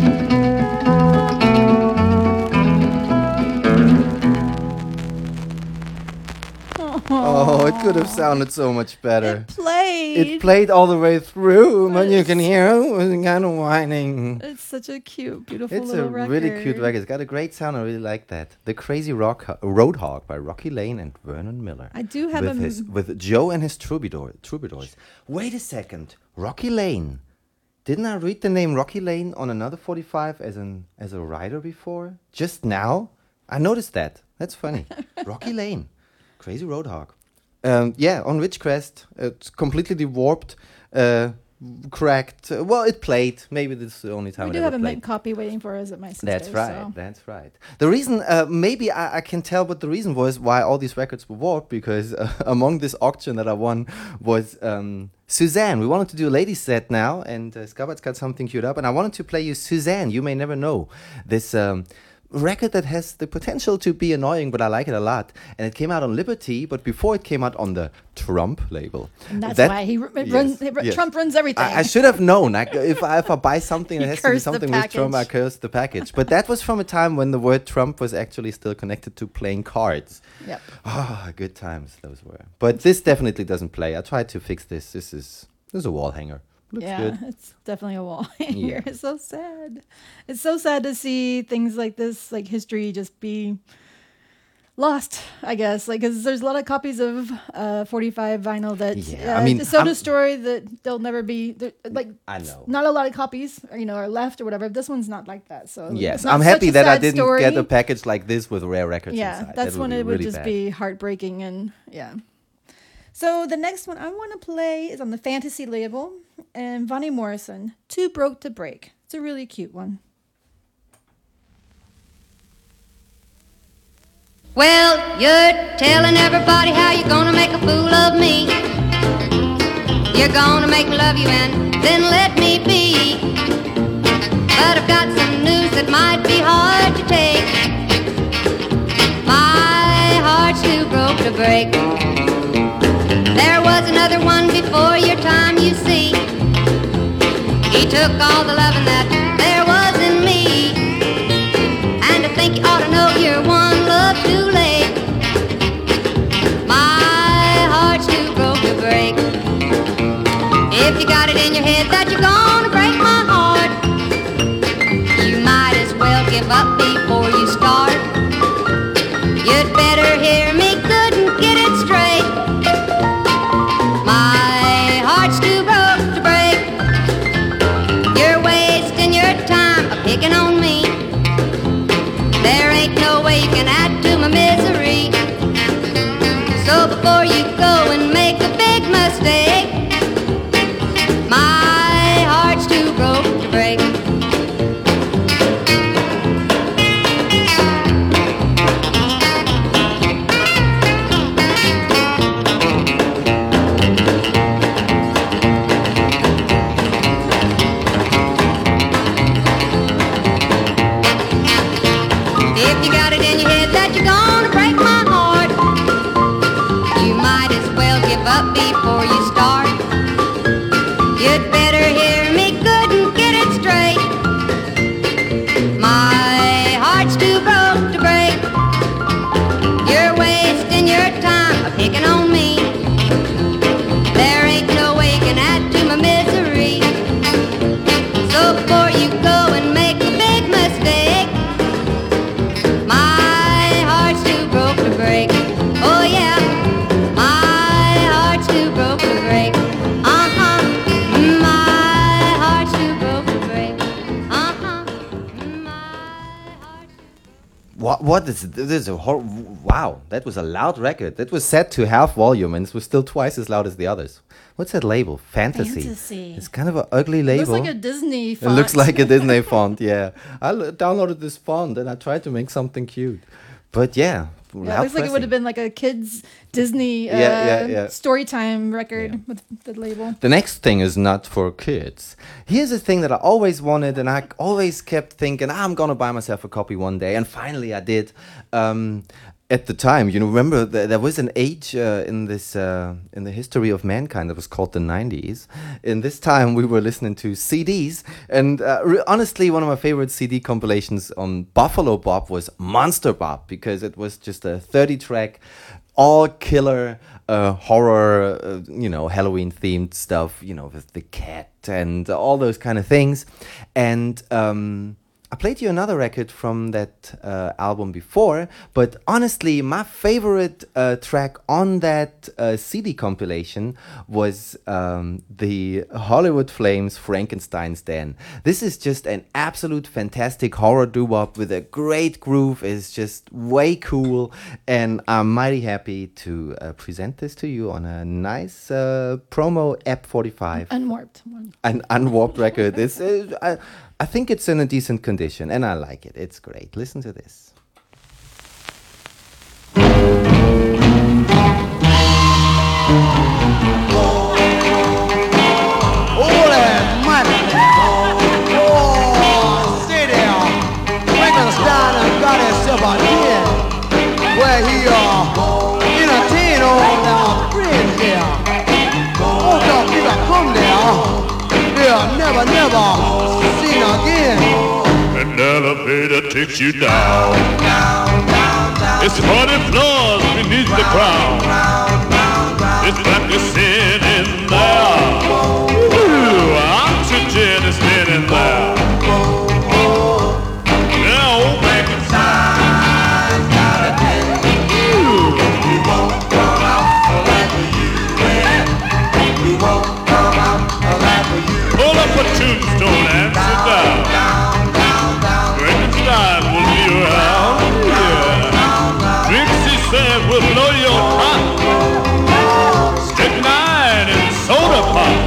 Oh, it could have sounded so much better. It played. It played all the way through, but you can hear it was kind of whining. It's such a cute, beautiful It's little a record. really cute record. It's got a great sound. I really like that. The Crazy Rock Roadhog by Rocky Lane and Vernon Miller. I do have with a his with Joe and his troubadour, troubadours. Wait a second, Rocky Lane. Didn't I read the name Rocky Lane on another forty-five as an as a writer before? Just now, I noticed that. That's funny. Rocky Lane, Crazy Roadhog. Um, yeah, on Ridgecrest, it's completely warped, uh, cracked. Uh, well, it played. Maybe this is the only time We it do ever have a played. mint copy waiting for us at my sister's. That's right. So. That's right. The reason, uh, maybe I, I can tell what the reason was why all these records were warped, because uh, among this auction that I won was um, Suzanne. We wanted to do a ladies set now, and uh, Scabat's got something queued up, and I wanted to play you Suzanne. You May Never Know. This um, record that has the potential to be annoying, but I like it a lot. And it came out on Liberty, but before it came out on the Trump label. And that's That- why he r- yes, runs. he r- yes. Trump runs everything. I, I should have known. Like, if I if I buy something that You has to be curse the something with Trump, I package. curse the package. But that was from a time when the word Trump was actually still connected to playing cards. Yep. Ah, good times those were. But this definitely doesn't play. I tried to fix this. This is this is a wall hanger. Looks yeah, good. it's definitely a wall hanger. Yeah. It's so sad. It's so sad to see things like this, like history, just be lost. I guess, like, because there's a lot of copies of uh, forty-five vinyl that, Yeah, uh, I mean, the Soda I'm- Story that they'll never be there- like. I know. Not a lot of copies, you know, are left or whatever. This one's not like that. So Yes, it's not I'm such happy a that I sad didn't story. get a package like this with rare records Yeah, inside. that's That when be it would really just bad. be heartbreaking and yeah. So the next one I want to play is on the Fantasy label, and Vonnie Morrison, Too Broke to Break. It's a really cute one. Well, you're telling everybody how you're gonna make a fool of me. You're gonna make me love you and then let me be. But I've got some news that might be hard to take. My heart's too broke to break. There was another one before your time, you see. He took all the loving that there was in me. And I think you ought to know you're one love too late. My heart's too broke to break. If you got it in your head that you're gonna break my heart, you might as well give up before you start. You'd better hear me good and get it straight. My heart's too broke to break. You're wasting your time a picking on me. There ain't no way you can add to my misery. So before you go and make a big mistake, my heart's too broke to break. If you got it in your head that you're gonna break my heart, you might as well give up before you start. You'd better hear me good and get it straight. My heart's too broke to break. You're wasting your time a picking on me. There ain't no way you can add to my misery. So before you go and make a big mistake, my heart's too broke to break. Oh yeah, my heart's too broke to break. Uh-huh, my heart's too broke to break. Uh-huh, my heart's What? What is this? Is a hor- wow! That was a loud record. That was set to half volume, and it was still twice as loud as the others. What's that label? Fantasy. Fantasy. It's kind of an ugly It label. looks like a Disney It font. looks like a Disney font. Yeah, I l- downloaded this font and I tried to make something cute, but yeah, Yeah, loud it looks like it would have pressing. been like a kids Disney uh, Yeah, yeah, yeah. storytime record with the label. The next thing is not for kids. Here's a thing that I always wanted, and I always kept thinking, I'm gonna buy myself a copy one day, and finally I did. Um, at the time, you know, remember th- there was an age uh, in this uh, in the history of mankind that was called the nineties. In this time, we were listening to C Ds, and uh, re- honestly, one of my favorite C D compilations on Buffalo Bob was Monster Bob, because it was just a thirty track, all killer uh, horror, uh, you know, Halloween themed stuff, you know, with the cat and all those kind of things. And um, I played you another record from that uh, album before, but honestly, my favorite uh, track on that uh, C D compilation was um, the Hollywood Flames Frankenstein's Den. This is just an absolute fantastic horror doo-wop with a great groove. It's just way cool, and I'm mighty happy to uh, present this to you on a nice uh, promo App forty-five. Unwarped one. An unwarped record. It's, uh, I, I think it's in a decent condition, and I like it. It's great. Listen to this. Oh, never, never seen again. An elevator takes you down. It's forty floors beneath the ground. It's like you're sitting there. Ooh, oxygen is in there. Now, back inside, got a ten. Ooh, we won't come out like you. We won't come out like you. Pull up a tombstone and sit down. Frankenstein will be around. Yeah. Trixie said we'll blow your top. Strychnine and soda pop.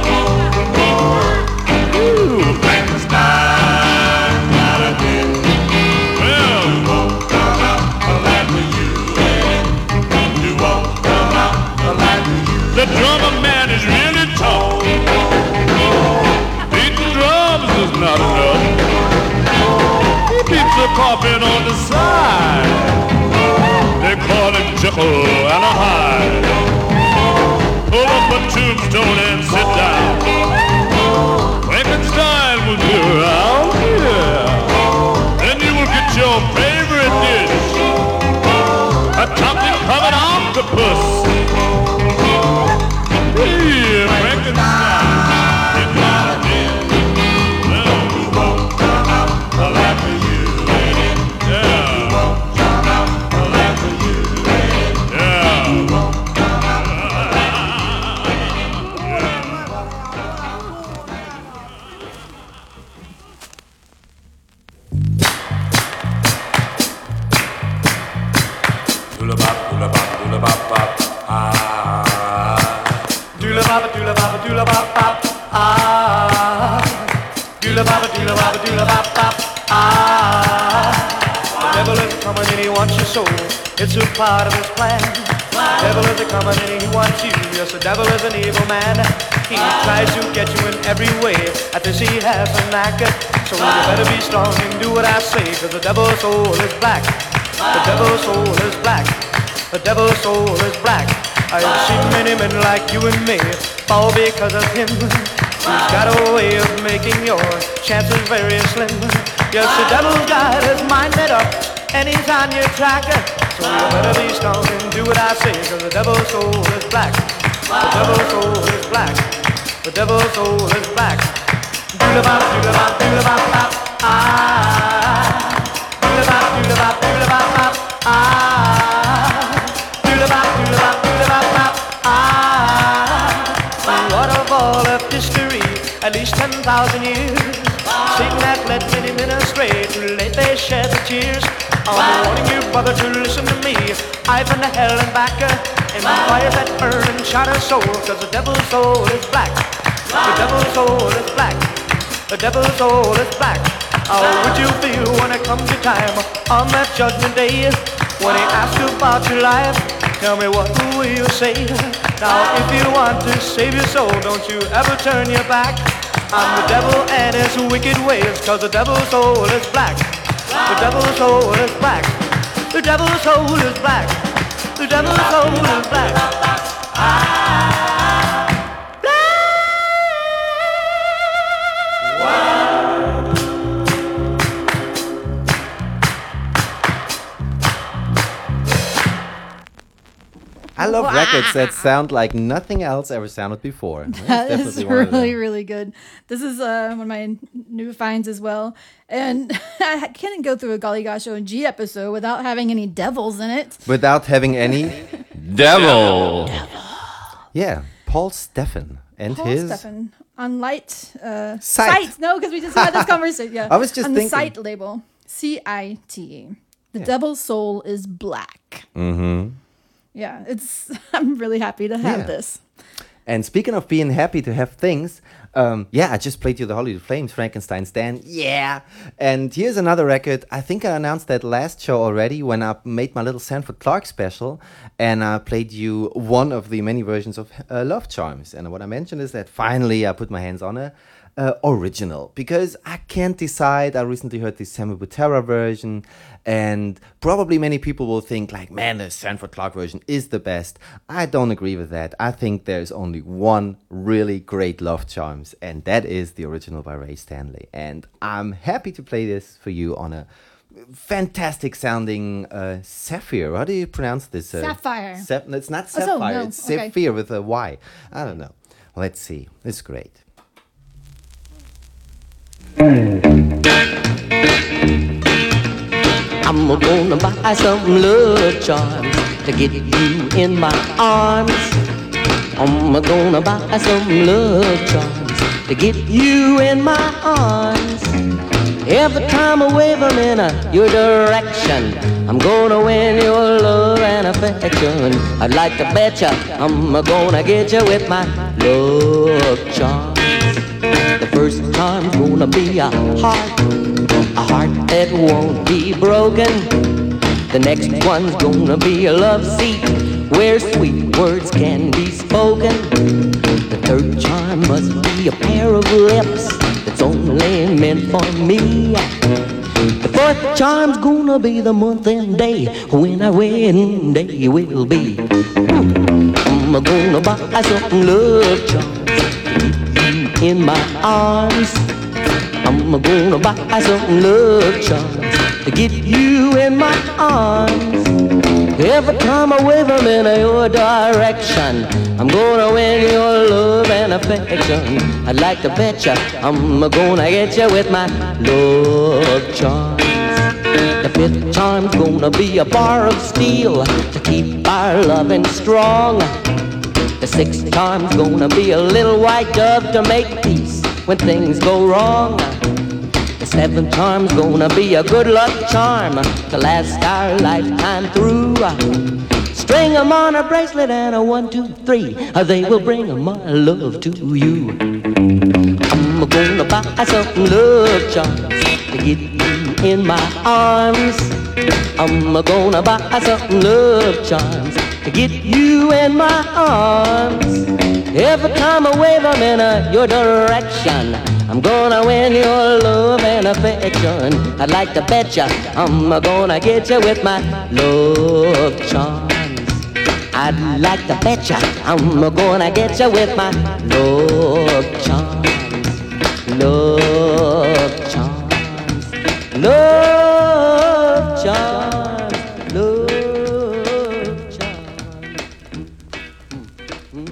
Ooh, Frankenstein got a hit. Well, you won't come out alive with you. You won't come out alive with you. The drummer man is really tough. Beating drums is not enough. He beats the coffin on the side. They call him Jekyll and a Hyde. Pull up a tombstone and sit down. Frankenstein will be around here. Then you will get your favorite dish, a topping covered octopus. Hey, Frankenstein, you got a dish. Well, we won't come out alive for you, lady. Yeah. We won't come out alive for you, lady. Yeah. We won't come out Doolabop, doolabop, doolabop, bop, ah. Doolababa, doolababa, doolabop, bop, ah. Doolababa, doolababa, doolabop, bop, ah. The devil is coming and he wants your soul. It's a part of his plan. The devil is coming and he wants you. Yes, the devil is an evil man. He tries to get you in every way. At this he has a knack. So you better be strong and do what I say, cause the devil's soul is black. The devil's soul is black. The devil's soul is black. I've seen many men like you and me fall because of him. He's got a way of making your chances very slim. Yes, the devil's got his mind made up and he's on your track. So you better be strong and do what I say, cause the devil's soul is black. The devil's soul is black. The devil's soul is black. Doodle-bop, doodle-bop, doodle-bop, bop, ah. Doodle-bop, doodle-bop, doodle-bop, bop, ah. Doodle-bop, doodle-bop, doodle-bop, bop, ah. What a ball of history, at least ten thousand years. Sing that led many men astray, too late they shed the tears. I'm warning you, brother, to listen to me. I've been to hell and back, and fire that burn and shine a soul, cause the devil's soul is black. The devil's soul is black. The devil's soul is black. How would you feel when it comes your time on that judgment day? When he asks you about your life, tell me what will you say? Now if you want to save your soul, don't you ever turn your back on the devil and his wicked ways, cause the devil's soul is black. The devil's soul is black. The devil's soul is black. The devil's soul is black. Ah. I love records that sound like nothing else ever sounded before. That is really, really good. This is uh, one of my new finds as well. And I can't go through a Golly Gosh O G episode without having any devils in it. Without having any devil. devil. Yeah, Paul Steffen and Paul his... Steffen on Light... Uh, Sight. Sight. No, because we just had this conversation. Yeah. I was just on thinking. the Sight label. C I T E. The Yeah. devil's soul is black. Mm-hmm. Yeah, it's. I'm really happy to have Yeah. this. And speaking of being happy to have things, um, yeah, I just played you the Hollywood Flames, Frankenstein's Den, yeah. And here's another record. I think I announced that last show already when I made my little Sanford Clark special, and I played you one of the many versions of uh, Love Charms. And what I mentioned is that finally I put my hands on a, uh, original, because I can't decide. I recently heard the Sammy Butera version, and probably many people will think like, man, the Sanford Clark version is the best. I don't agree with that. I think there's only one really great Love Charms, and that is the original by Ray Stanley. And I'm happy to play this for you on a fantastic sounding uh, Sapphire. How do you pronounce this? Uh, Sapphire. Sap- it's not Oh, so, Sapphire, no, it's okay. Sapphire with a Y. I don't know. Let's see. It's great. I'm gonna buy some love charms to get you in my arms. I'm gonna buy some love charms to get you in my arms. Every time I wave them in uh, your direction, I'm gonna win your love and affection. I'd like to bet ya I'm gonna get you with my love charms. The first charm's gonna be a heart, a heart that won't be broken. The next one's gonna be a love seat where sweet words can be spoken. The third charm must be a pair of lips that's only meant for me. The fourth charm's gonna be the month and day when our wedding day will be. I'm gonna buy some love charms in my arms. I'm gonna buy some love charms to get you in my arms. Every time I wave them in your direction, I'm gonna win your love and affection. I'd like to bet ya I'm gonna get you with my love charms. The fifth charm's gonna be a bar of steel to keep our loving strong. The sixth charm's gonna be a little white dove to make peace when things go wrong. The seventh charm's gonna be a good luck charm to last our lifetime through. String 'em on a bracelet and a one, two, three, they will bring my love to you. I'm gonna buy some love charms to get you in my arms. I'm gonna buy some love charms to get you in my arms. Every time I wave them in uh, your direction, I'm gonna win your love and affection. I'd like to bet ya I'm gonna get you with my love charms. I'd like to bet ya I'm gonna get you with my love charms. Love charms. Love charms. Love charms. Mm-hmm.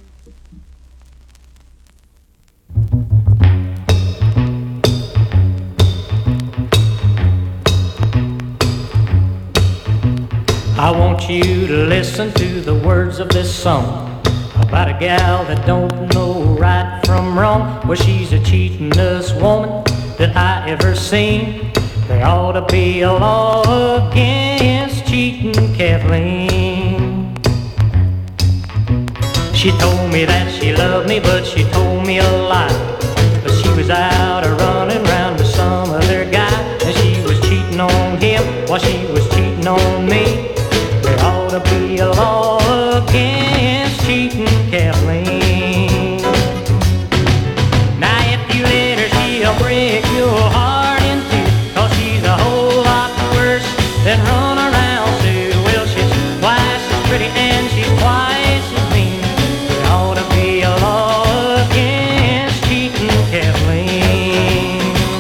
I want you to listen to the words of this song about a gal that don't know right from wrong. Well, she's a cheatin'est woman that I ever seen. There ought to be a law against cheating Kathleen. She told me that she loved me, but she told me a lie. But she was out a running round with some other guy, and she was cheating on him while she was cheating on me. There ought to be a law against cheating Kathleen. Now if you let her, she'll break your heart in two, 'cause she's a whole lot worse than run around Sue. Well, she's twice as pretty and she's twice as mean. There ought to be a law against cheating Kathleen.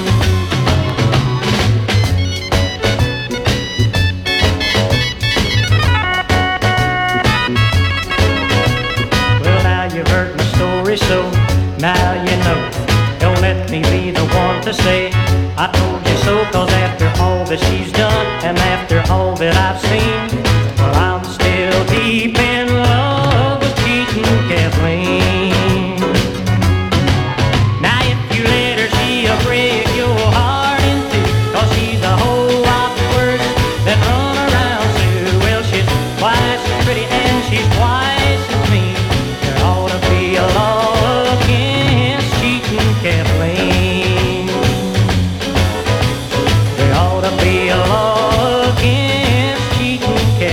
You've heard my story, so now you know. Don't let me be the one to say I told you so, 'cause after all that she's done and after all that I've seen, well, I'm still deep in love with cheating Kathleen. Now if you let her, she'll break your heart in two, 'cause she's a whole lot worse than run around Sue. Well, she's twice as pretty and she's twice as mean. There ought to be a law against cheating Kathleen. There ought to be a law against cheating Kathleen.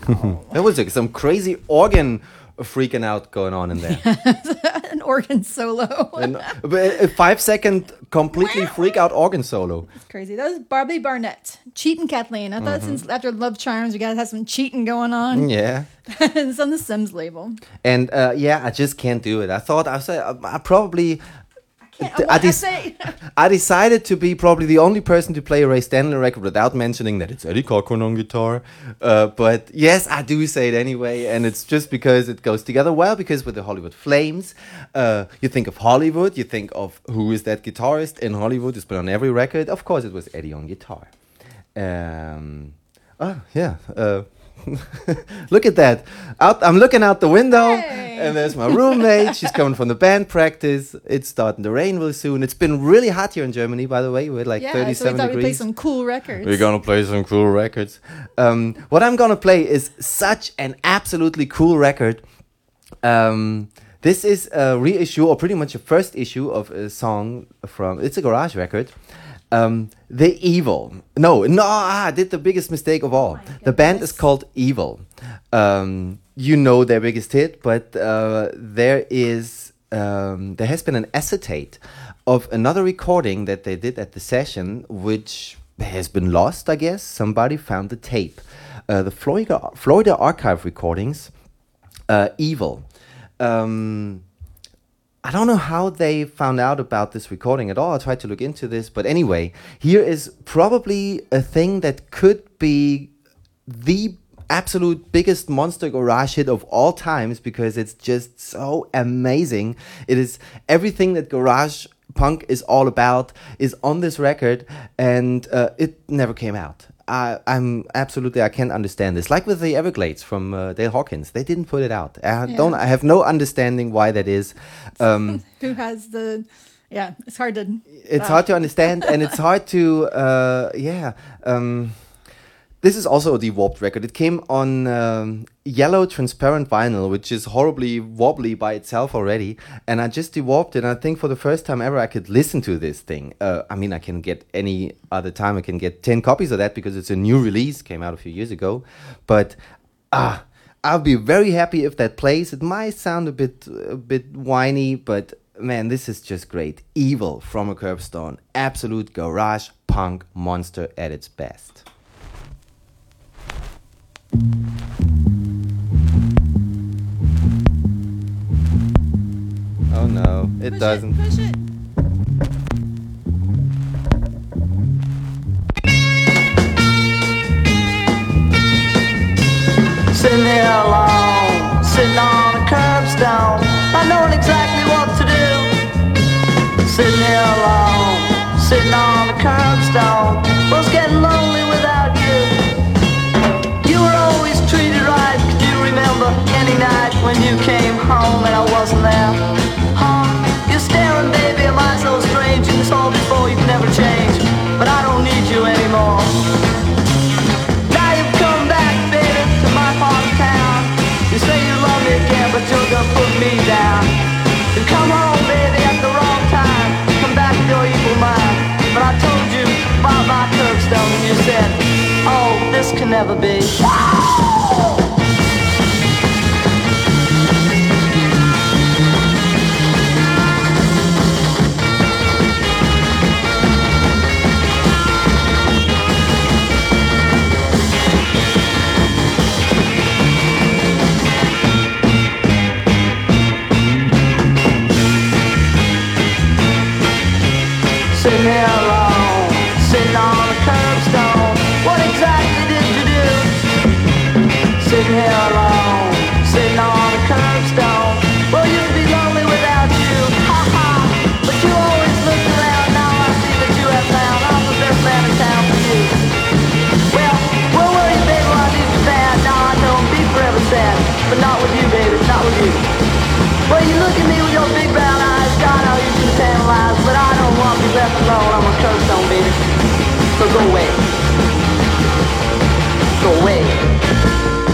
There was like, some crazy organ freaking out going on in there. An organ solo. And, but a five second completely freak out organ solo. It's crazy. That was Barbie Barnett. Cheating Kathleen. I thought Mhm. since after Love Charms, we gotta have some cheating going on. Yeah. It's on the Sims label. And uh, yeah, I just can't do it. I thought I said I, I probably. I, I, I dec- say I decided to be probably the only person to play a Ray Stanley record without mentioning that it's Eddie Cochran on guitar. Uh, but yes, I do say it anyway, and it's just because it goes together well. Because with the Hollywood Flames, uh, you think of Hollywood, you think of who is that guitarist in Hollywood. It's been on every record. Of course, it was Eddie on guitar. Um, oh yeah. Uh, Look at that. Out, I'm looking out the window, Hey. and there's my roommate. She's coming from the band practice. It's starting to rain real soon. It's been really hot here in Germany, by the way. We're like yeah, so we thirty-seven thought we'd play degrees. some cool records. We're gonna play some cool records. Um, what I'm gonna play is such an absolutely cool record. Um, this is a reissue, or pretty much a first issue of a song from. It's a garage record. Um, the Evil. No, no, ah, I did the biggest mistake of all. The band is called Evil. Um, you know their biggest hit, but uh, there is um, there has been an acetate of another recording that they did at the session, which has been lost. I guess somebody found the tape. Uh, the Florida Florida Archive recordings. Uh, Evil. Um, I don't know how they found out about this recording at all. I tried to look into this, but anyway, here is probably a thing that could be the absolute biggest monster garage hit of all times, because it's just so amazing. It is everything that garage punk is all about is on this record, and uh, it never came out. I, I'm absolutely, I can't understand this. Like with the Everglades from uh, Dale Hawkins, they didn't put it out. I Yeah. don't. I have no understanding why that is. Um, Who has the? Yeah, it's hard to. it's uh, hard to understand, and it's hard to. Uh, yeah. Um, this is also a dewarped record. It came on um, yellow transparent vinyl, which is horribly wobbly by itself already. And I just dewarped it. And I think for the first time ever, I could listen to this thing. Uh, I mean, I can get any other time. I can get ten copies of that because it's a new release. Came out a few years ago. But ah, I'll be very happy if that plays. It might sound a bit, a bit whiny, but man, this is just great. Evil from a Curbstone. Absolute garage punk monster at its best. Oh no, it Push doesn't. It, push it. Sitting here alone, sitting on a curbstone, not knowing exactly what to do. Sitting here alone, sitting on a curbstone, was getting lonely without you. You were always treated right. Could you remember any night when you came home and I wasn't there? Huh? You're staring, baby, am I so strange? You saw before, you've never changed, but I don't need you anymore. Now you've come back, baby, to my part of town. You say you love me again, but you're gonna put me down. You come home, baby, at the wrong time. Come back with your evil mind. But I told you about my curbstone, and you said, oh, this can never be. Sitting here alone, sitting on a curbstone. What exactly did you do? Sitting here alone, sitting on a curbstone. Well, you used to be lonely without you, ha ha. But you always looked around. Now I see that you have found I'm the best man in town for you. Well, where were you, baby, while I did you bad? Now I know I'm be forever sad, but not with you, baby, not with you. Well, you look at me with your big brown eyes. God, how you can tantalize, but I don't want to be left alone. I'm a curbstone, baby. So go away. Go away.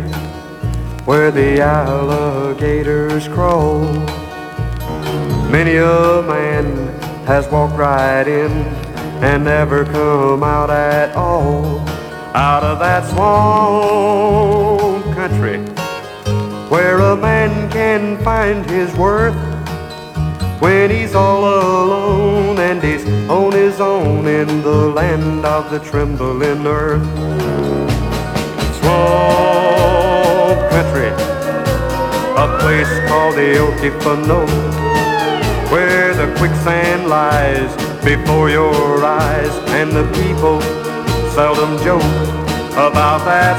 where the alligators crawl. Many a man has walked right in and never come out at all, out of that swamp country where a man can find his worth when he's all alone and he's on his own in the land of the trembling earth. Swamp country, a place called the Okefenokee, where the quicksand lies before your eyes, and the people seldom joke about that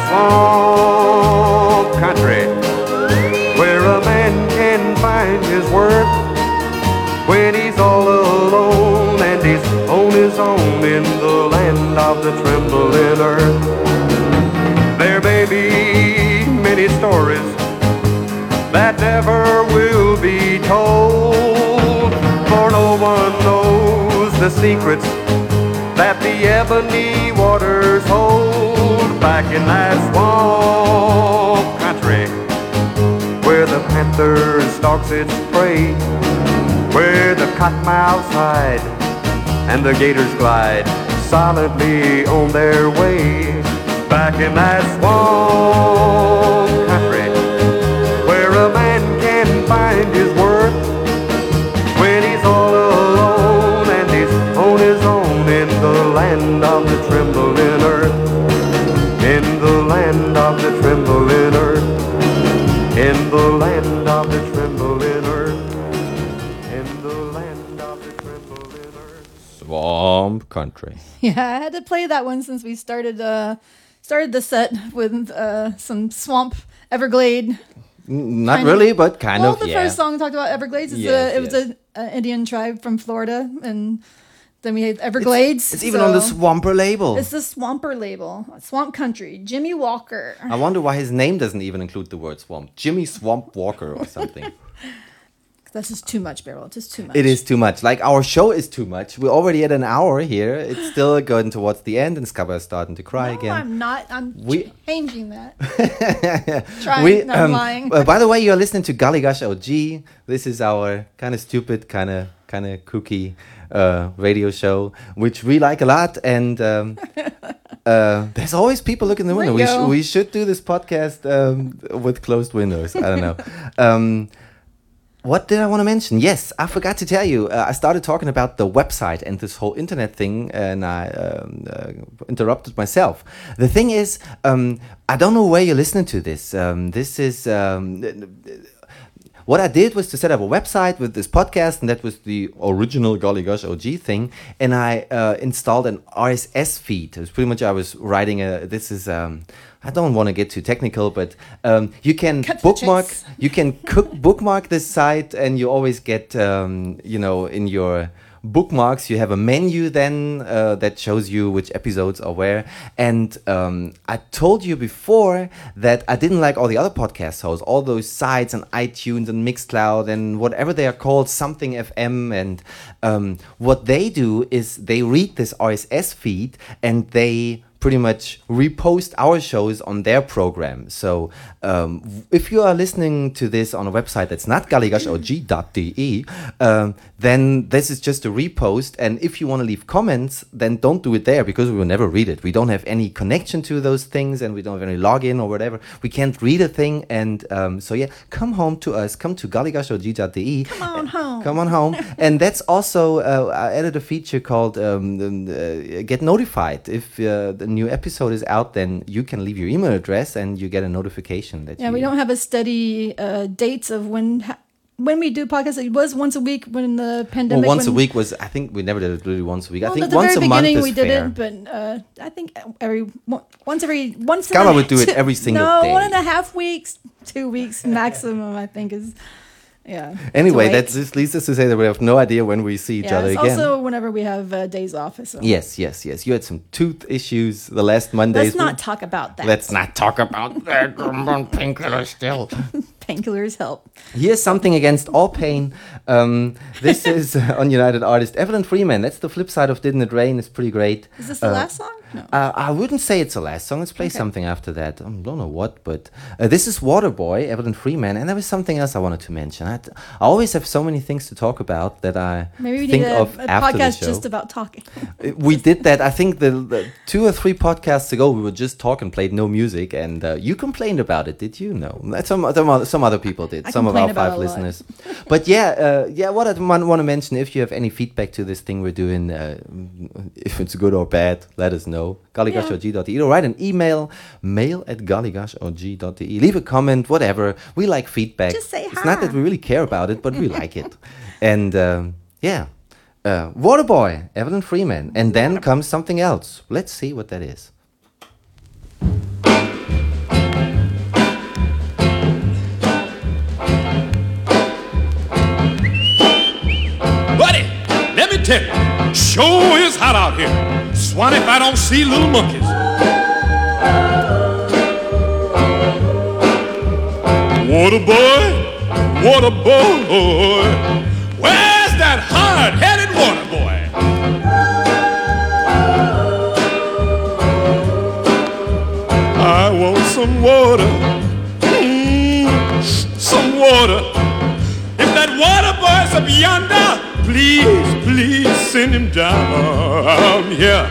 swamp country, where a man can find his worth when he's all alone and he's on his own in the land of the trembling earth. There may be many stories that never will be told, for no one knows the secrets that the ebony waters hold. Back in that swamp country where the panther stalks its prey, where the cottonmouths hide and the gators glide silently on their way. Back in that swamp country where a man can find his worth when he's all alone and he's on his own in the land of the trembling earth, in the land of the trembling earth, in the land of the trembling earth, in the land of the trembling earth. Swamp country. Yeah, I had to play that one since we started uh started the set with uh some swamp Everglade. N- Not kind really, of- but kind well, of, the yeah. first song talked about Everglades. It's Yes, a, it was yes. a, a Indian tribe from Florida, and then we had Everglades. It's even on the so- Swamper label. It's the Swamper label, Swamp Country. Jimmy Walker. I wonder why his name doesn't even include the word swamp. Jimmy Swamp Walker or something. This is too much, Beryl. It's just too much. It is too much. Like, our show is too much. We're already at an hour here. It's still going towards the end, and Scabba is starting to cry No, again. I'm not. I'm We- changing that. Trying. We, no, I'm um, lying. uh, by the way, you're listening to Golly Gosh O G. This is our kind of stupid, kind of kind of kooky uh, radio show, which we like a lot. And um, uh, there's always people looking in the window. We, sh- Ringo. we should do this podcast um, with closed windows. I don't know. Um, What did I want to mention? Yes, I forgot to tell you. Uh, I started talking about the website and this whole internet thing, and I um, uh, interrupted myself. The thing is, um, I don't know where you're listening to this. Um, this is... Um, what I did was to set up a website with this podcast, and that was the original Golly Gosh O G thing. And I uh, installed an R S S feed. It was pretty much, I was writing a, this is, um, I don't want to get too technical, but um, you can Cut the bookmark, chase. you can cook, bookmark this site, and you always get, um, you know, in your bookmarks, you have a menu then uh, that shows you which episodes are where. And um, I told you before that I didn't like all the other podcast hosts, all those sites and iTunes and Mixcloud and whatever they are called, something F M. And um, what they do is they read this R S S feed and they pretty much repost our shows on their program. So um, if you are listening to this on a website that's not golly gosh o g dot d e, um, then this is just a repost. And if you want to leave comments, then don't do it there, because we will never read it. We don't have any connection to those things, and we don't have any login or whatever. We can't read a thing. And um, so yeah, come home to us. Come to golly gosh o g dot d e. Come on home. Come on home. And that's also, uh, I added a feature called um, uh, Get Notified. If uh, the new episode is out, then you can leave your email address and you get a notification that Yeah, you... we don't have a steady uh, dates of when ha- when we do podcasts. It was once a week when the Well, pandemic. once when, a week was, I think we never did it really once a week. Well, I think at the once very a month beginning is we did fair. it, but uh, I think every once every once. Scala and a- would do it every single no, day. one and a half weeks, two weeks maximum. I think is yeah. Anyway, to wait. that just leads us to say that we have no idea when we see each yeah, other it's again. also whenever we have uh, days off. So. Yes, yes, yes. You had some tooth issues the last Mondays. Let's not talk about that. Let's not talk about that. I'm on painkillers still. Painkillers help. Here's something against all pain. Um, this is uh, on United Artist. Evelyn Freeman. That's the flip side of Didn't It Rain. It's pretty great. Is this the Uh, last song? Uh, I wouldn't say it's the last song. Let's play Okay. something after that. I don't know what, but uh, this is Waterboy, Evelyn Freeman, and there was something else I wanted to mention. I, I always have so many things to talk about that I Maybe we think need a, of a after the podcast show. just about talking. Uh, we did that. I think the, the two or three podcasts ago, we were just talking, played no music, and uh, you complained about it, did you? No, That some some other, some other people did. I some of our complain about five a lot. listeners. But yeah, uh, yeah. What I want to mention, if you have any feedback to this thing we're doing, uh, if it's good or bad, let us know. gollygosh o g dot e e or write an email, mail at gollygosh o g dot e e. Leave a comment, whatever. We like feedback. Just say It's not hi. that we really care about it, but we like it. And um, yeah. Uh, Waterboy, Evelyn Freeman. And then comes something else. Let's see what that is. Buddy, let me tell you, sure is hot out here. Swan if I don't see little monkeys. Water boy, water boy, where's that hard-headed water boy? I want some water, mm, some water. If that water boy's up yonder, please, please send him down here.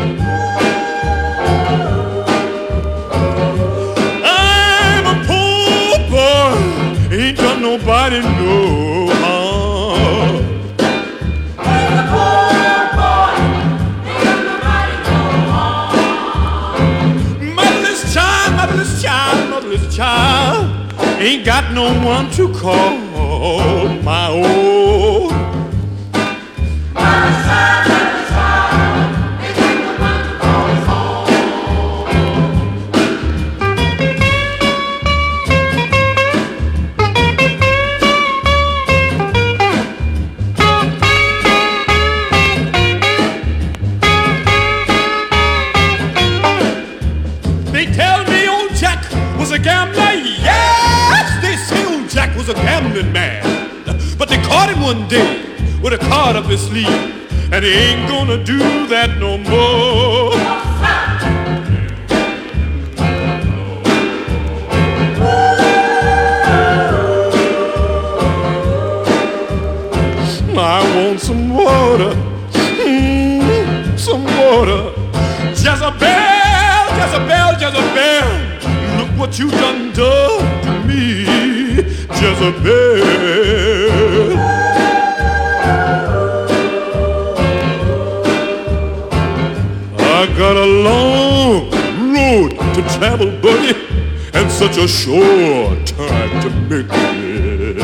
I'm a poor boy, ain't done nobody no harm. I'm a poor boy, ain't done nobody no harm. Motherless child, motherless child, motherless child, ain't got no one to call my own. They tell me old Jack was a gambler. Yes, they say old Jack was a gambling man. But they caught him one day with a card up his sleeve, and he ain't gonna do that no more. I want some water, mm, some water. Jezebel, Jezebel, Jezebel, look what you done done to me, Jezebel. I got a long road to travel, buddy, and such a short time to make it.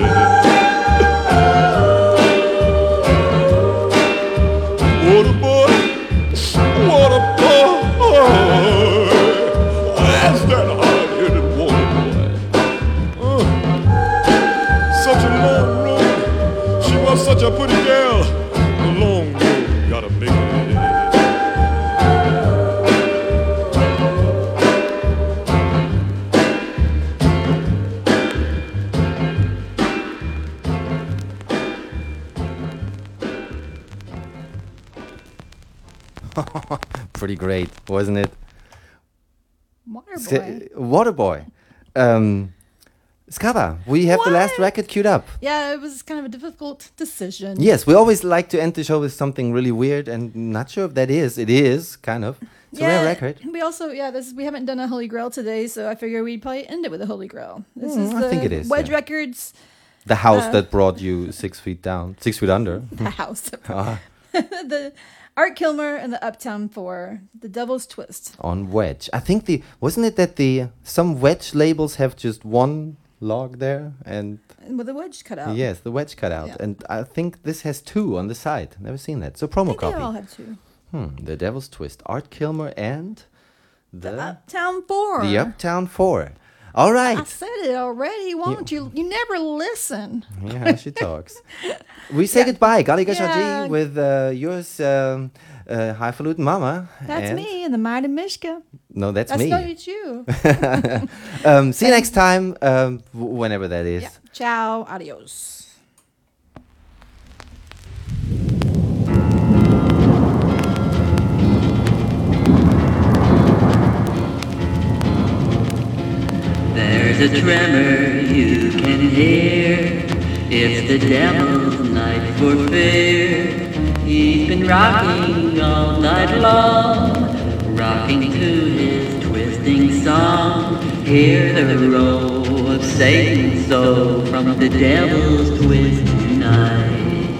Water boy, water boy, that's that hard-headed water boy. Uh, such a long road, she was such a pretty girl. A long road, gotta make it. Pretty great, wasn't it? Waterboy. Waterboy. Um, Skaba, we have the last record queued up. Yeah, it was kind of a difficult decision. Yes, we always like to end the show with something really weird, and not sure if that is. It is, kind of. It's a rare record. We also, yeah, this we haven't done a Holy Grail today, so I figure we'd probably end it with a Holy Grail. This Mm, is I the think it is, Wedge yeah. Records. The house uh, that brought you six feet down, six feet under. The house. Ah, the Art Kilmer and the Uptown Four, The Devil's Twist. on Wedge. I think the wasn't it that the some Wedge labels have just one log there, and And with the wedge cut out. yes, the Wedge cut out, Yeah. and I think this has two on the side. Never seen that. So promo I think copy. they all have two. Hmm, The Devil's Twist, Art Kilmer, and the The Uptown Four. the Uptown Four. All right. I said it already. Won't you? You never listen. Yeah, she talks. We say goodbye, Gali Yeah. Gashaji, with uh, yours, um, uh, Highfalutin Mama. That's and- me and the Mighty Mishka. No, that's, That's me. no, it's you. um, see you next time, um, w- whenever that is. Ciao. Adios. a tremor you can hear. It's the devil's night for fear. He's been rocking all night long, rocking to his twisting song. Hear the roll of Satan's soul from the devil's twist tonight.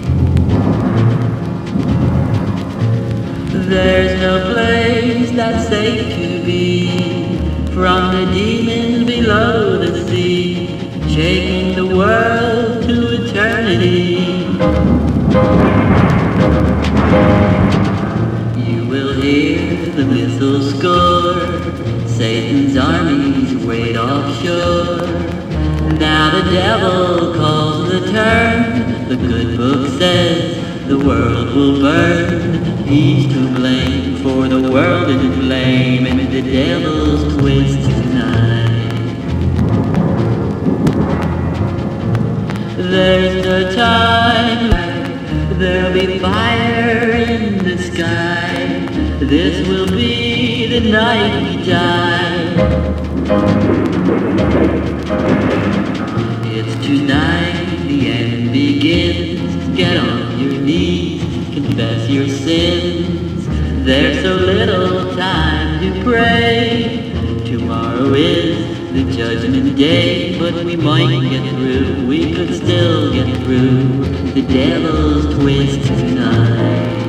There's no place that's safe to be from the demons below the sea, shaking the world to eternity. You will hear the missiles score, Satan's armies wait offshore. Now the devil calls the turn, the good book says the world will burn. He's to blame for the world in flame and the devil's twist tonight. There's no time, there'll be fire in the sky. This will be the night we die. It's tonight the end begins. Get on your knees, confess your sins. There's so little time to pray. Tomorrow is the judgment day, but we might get through. We could still get through the devil's twist tonight.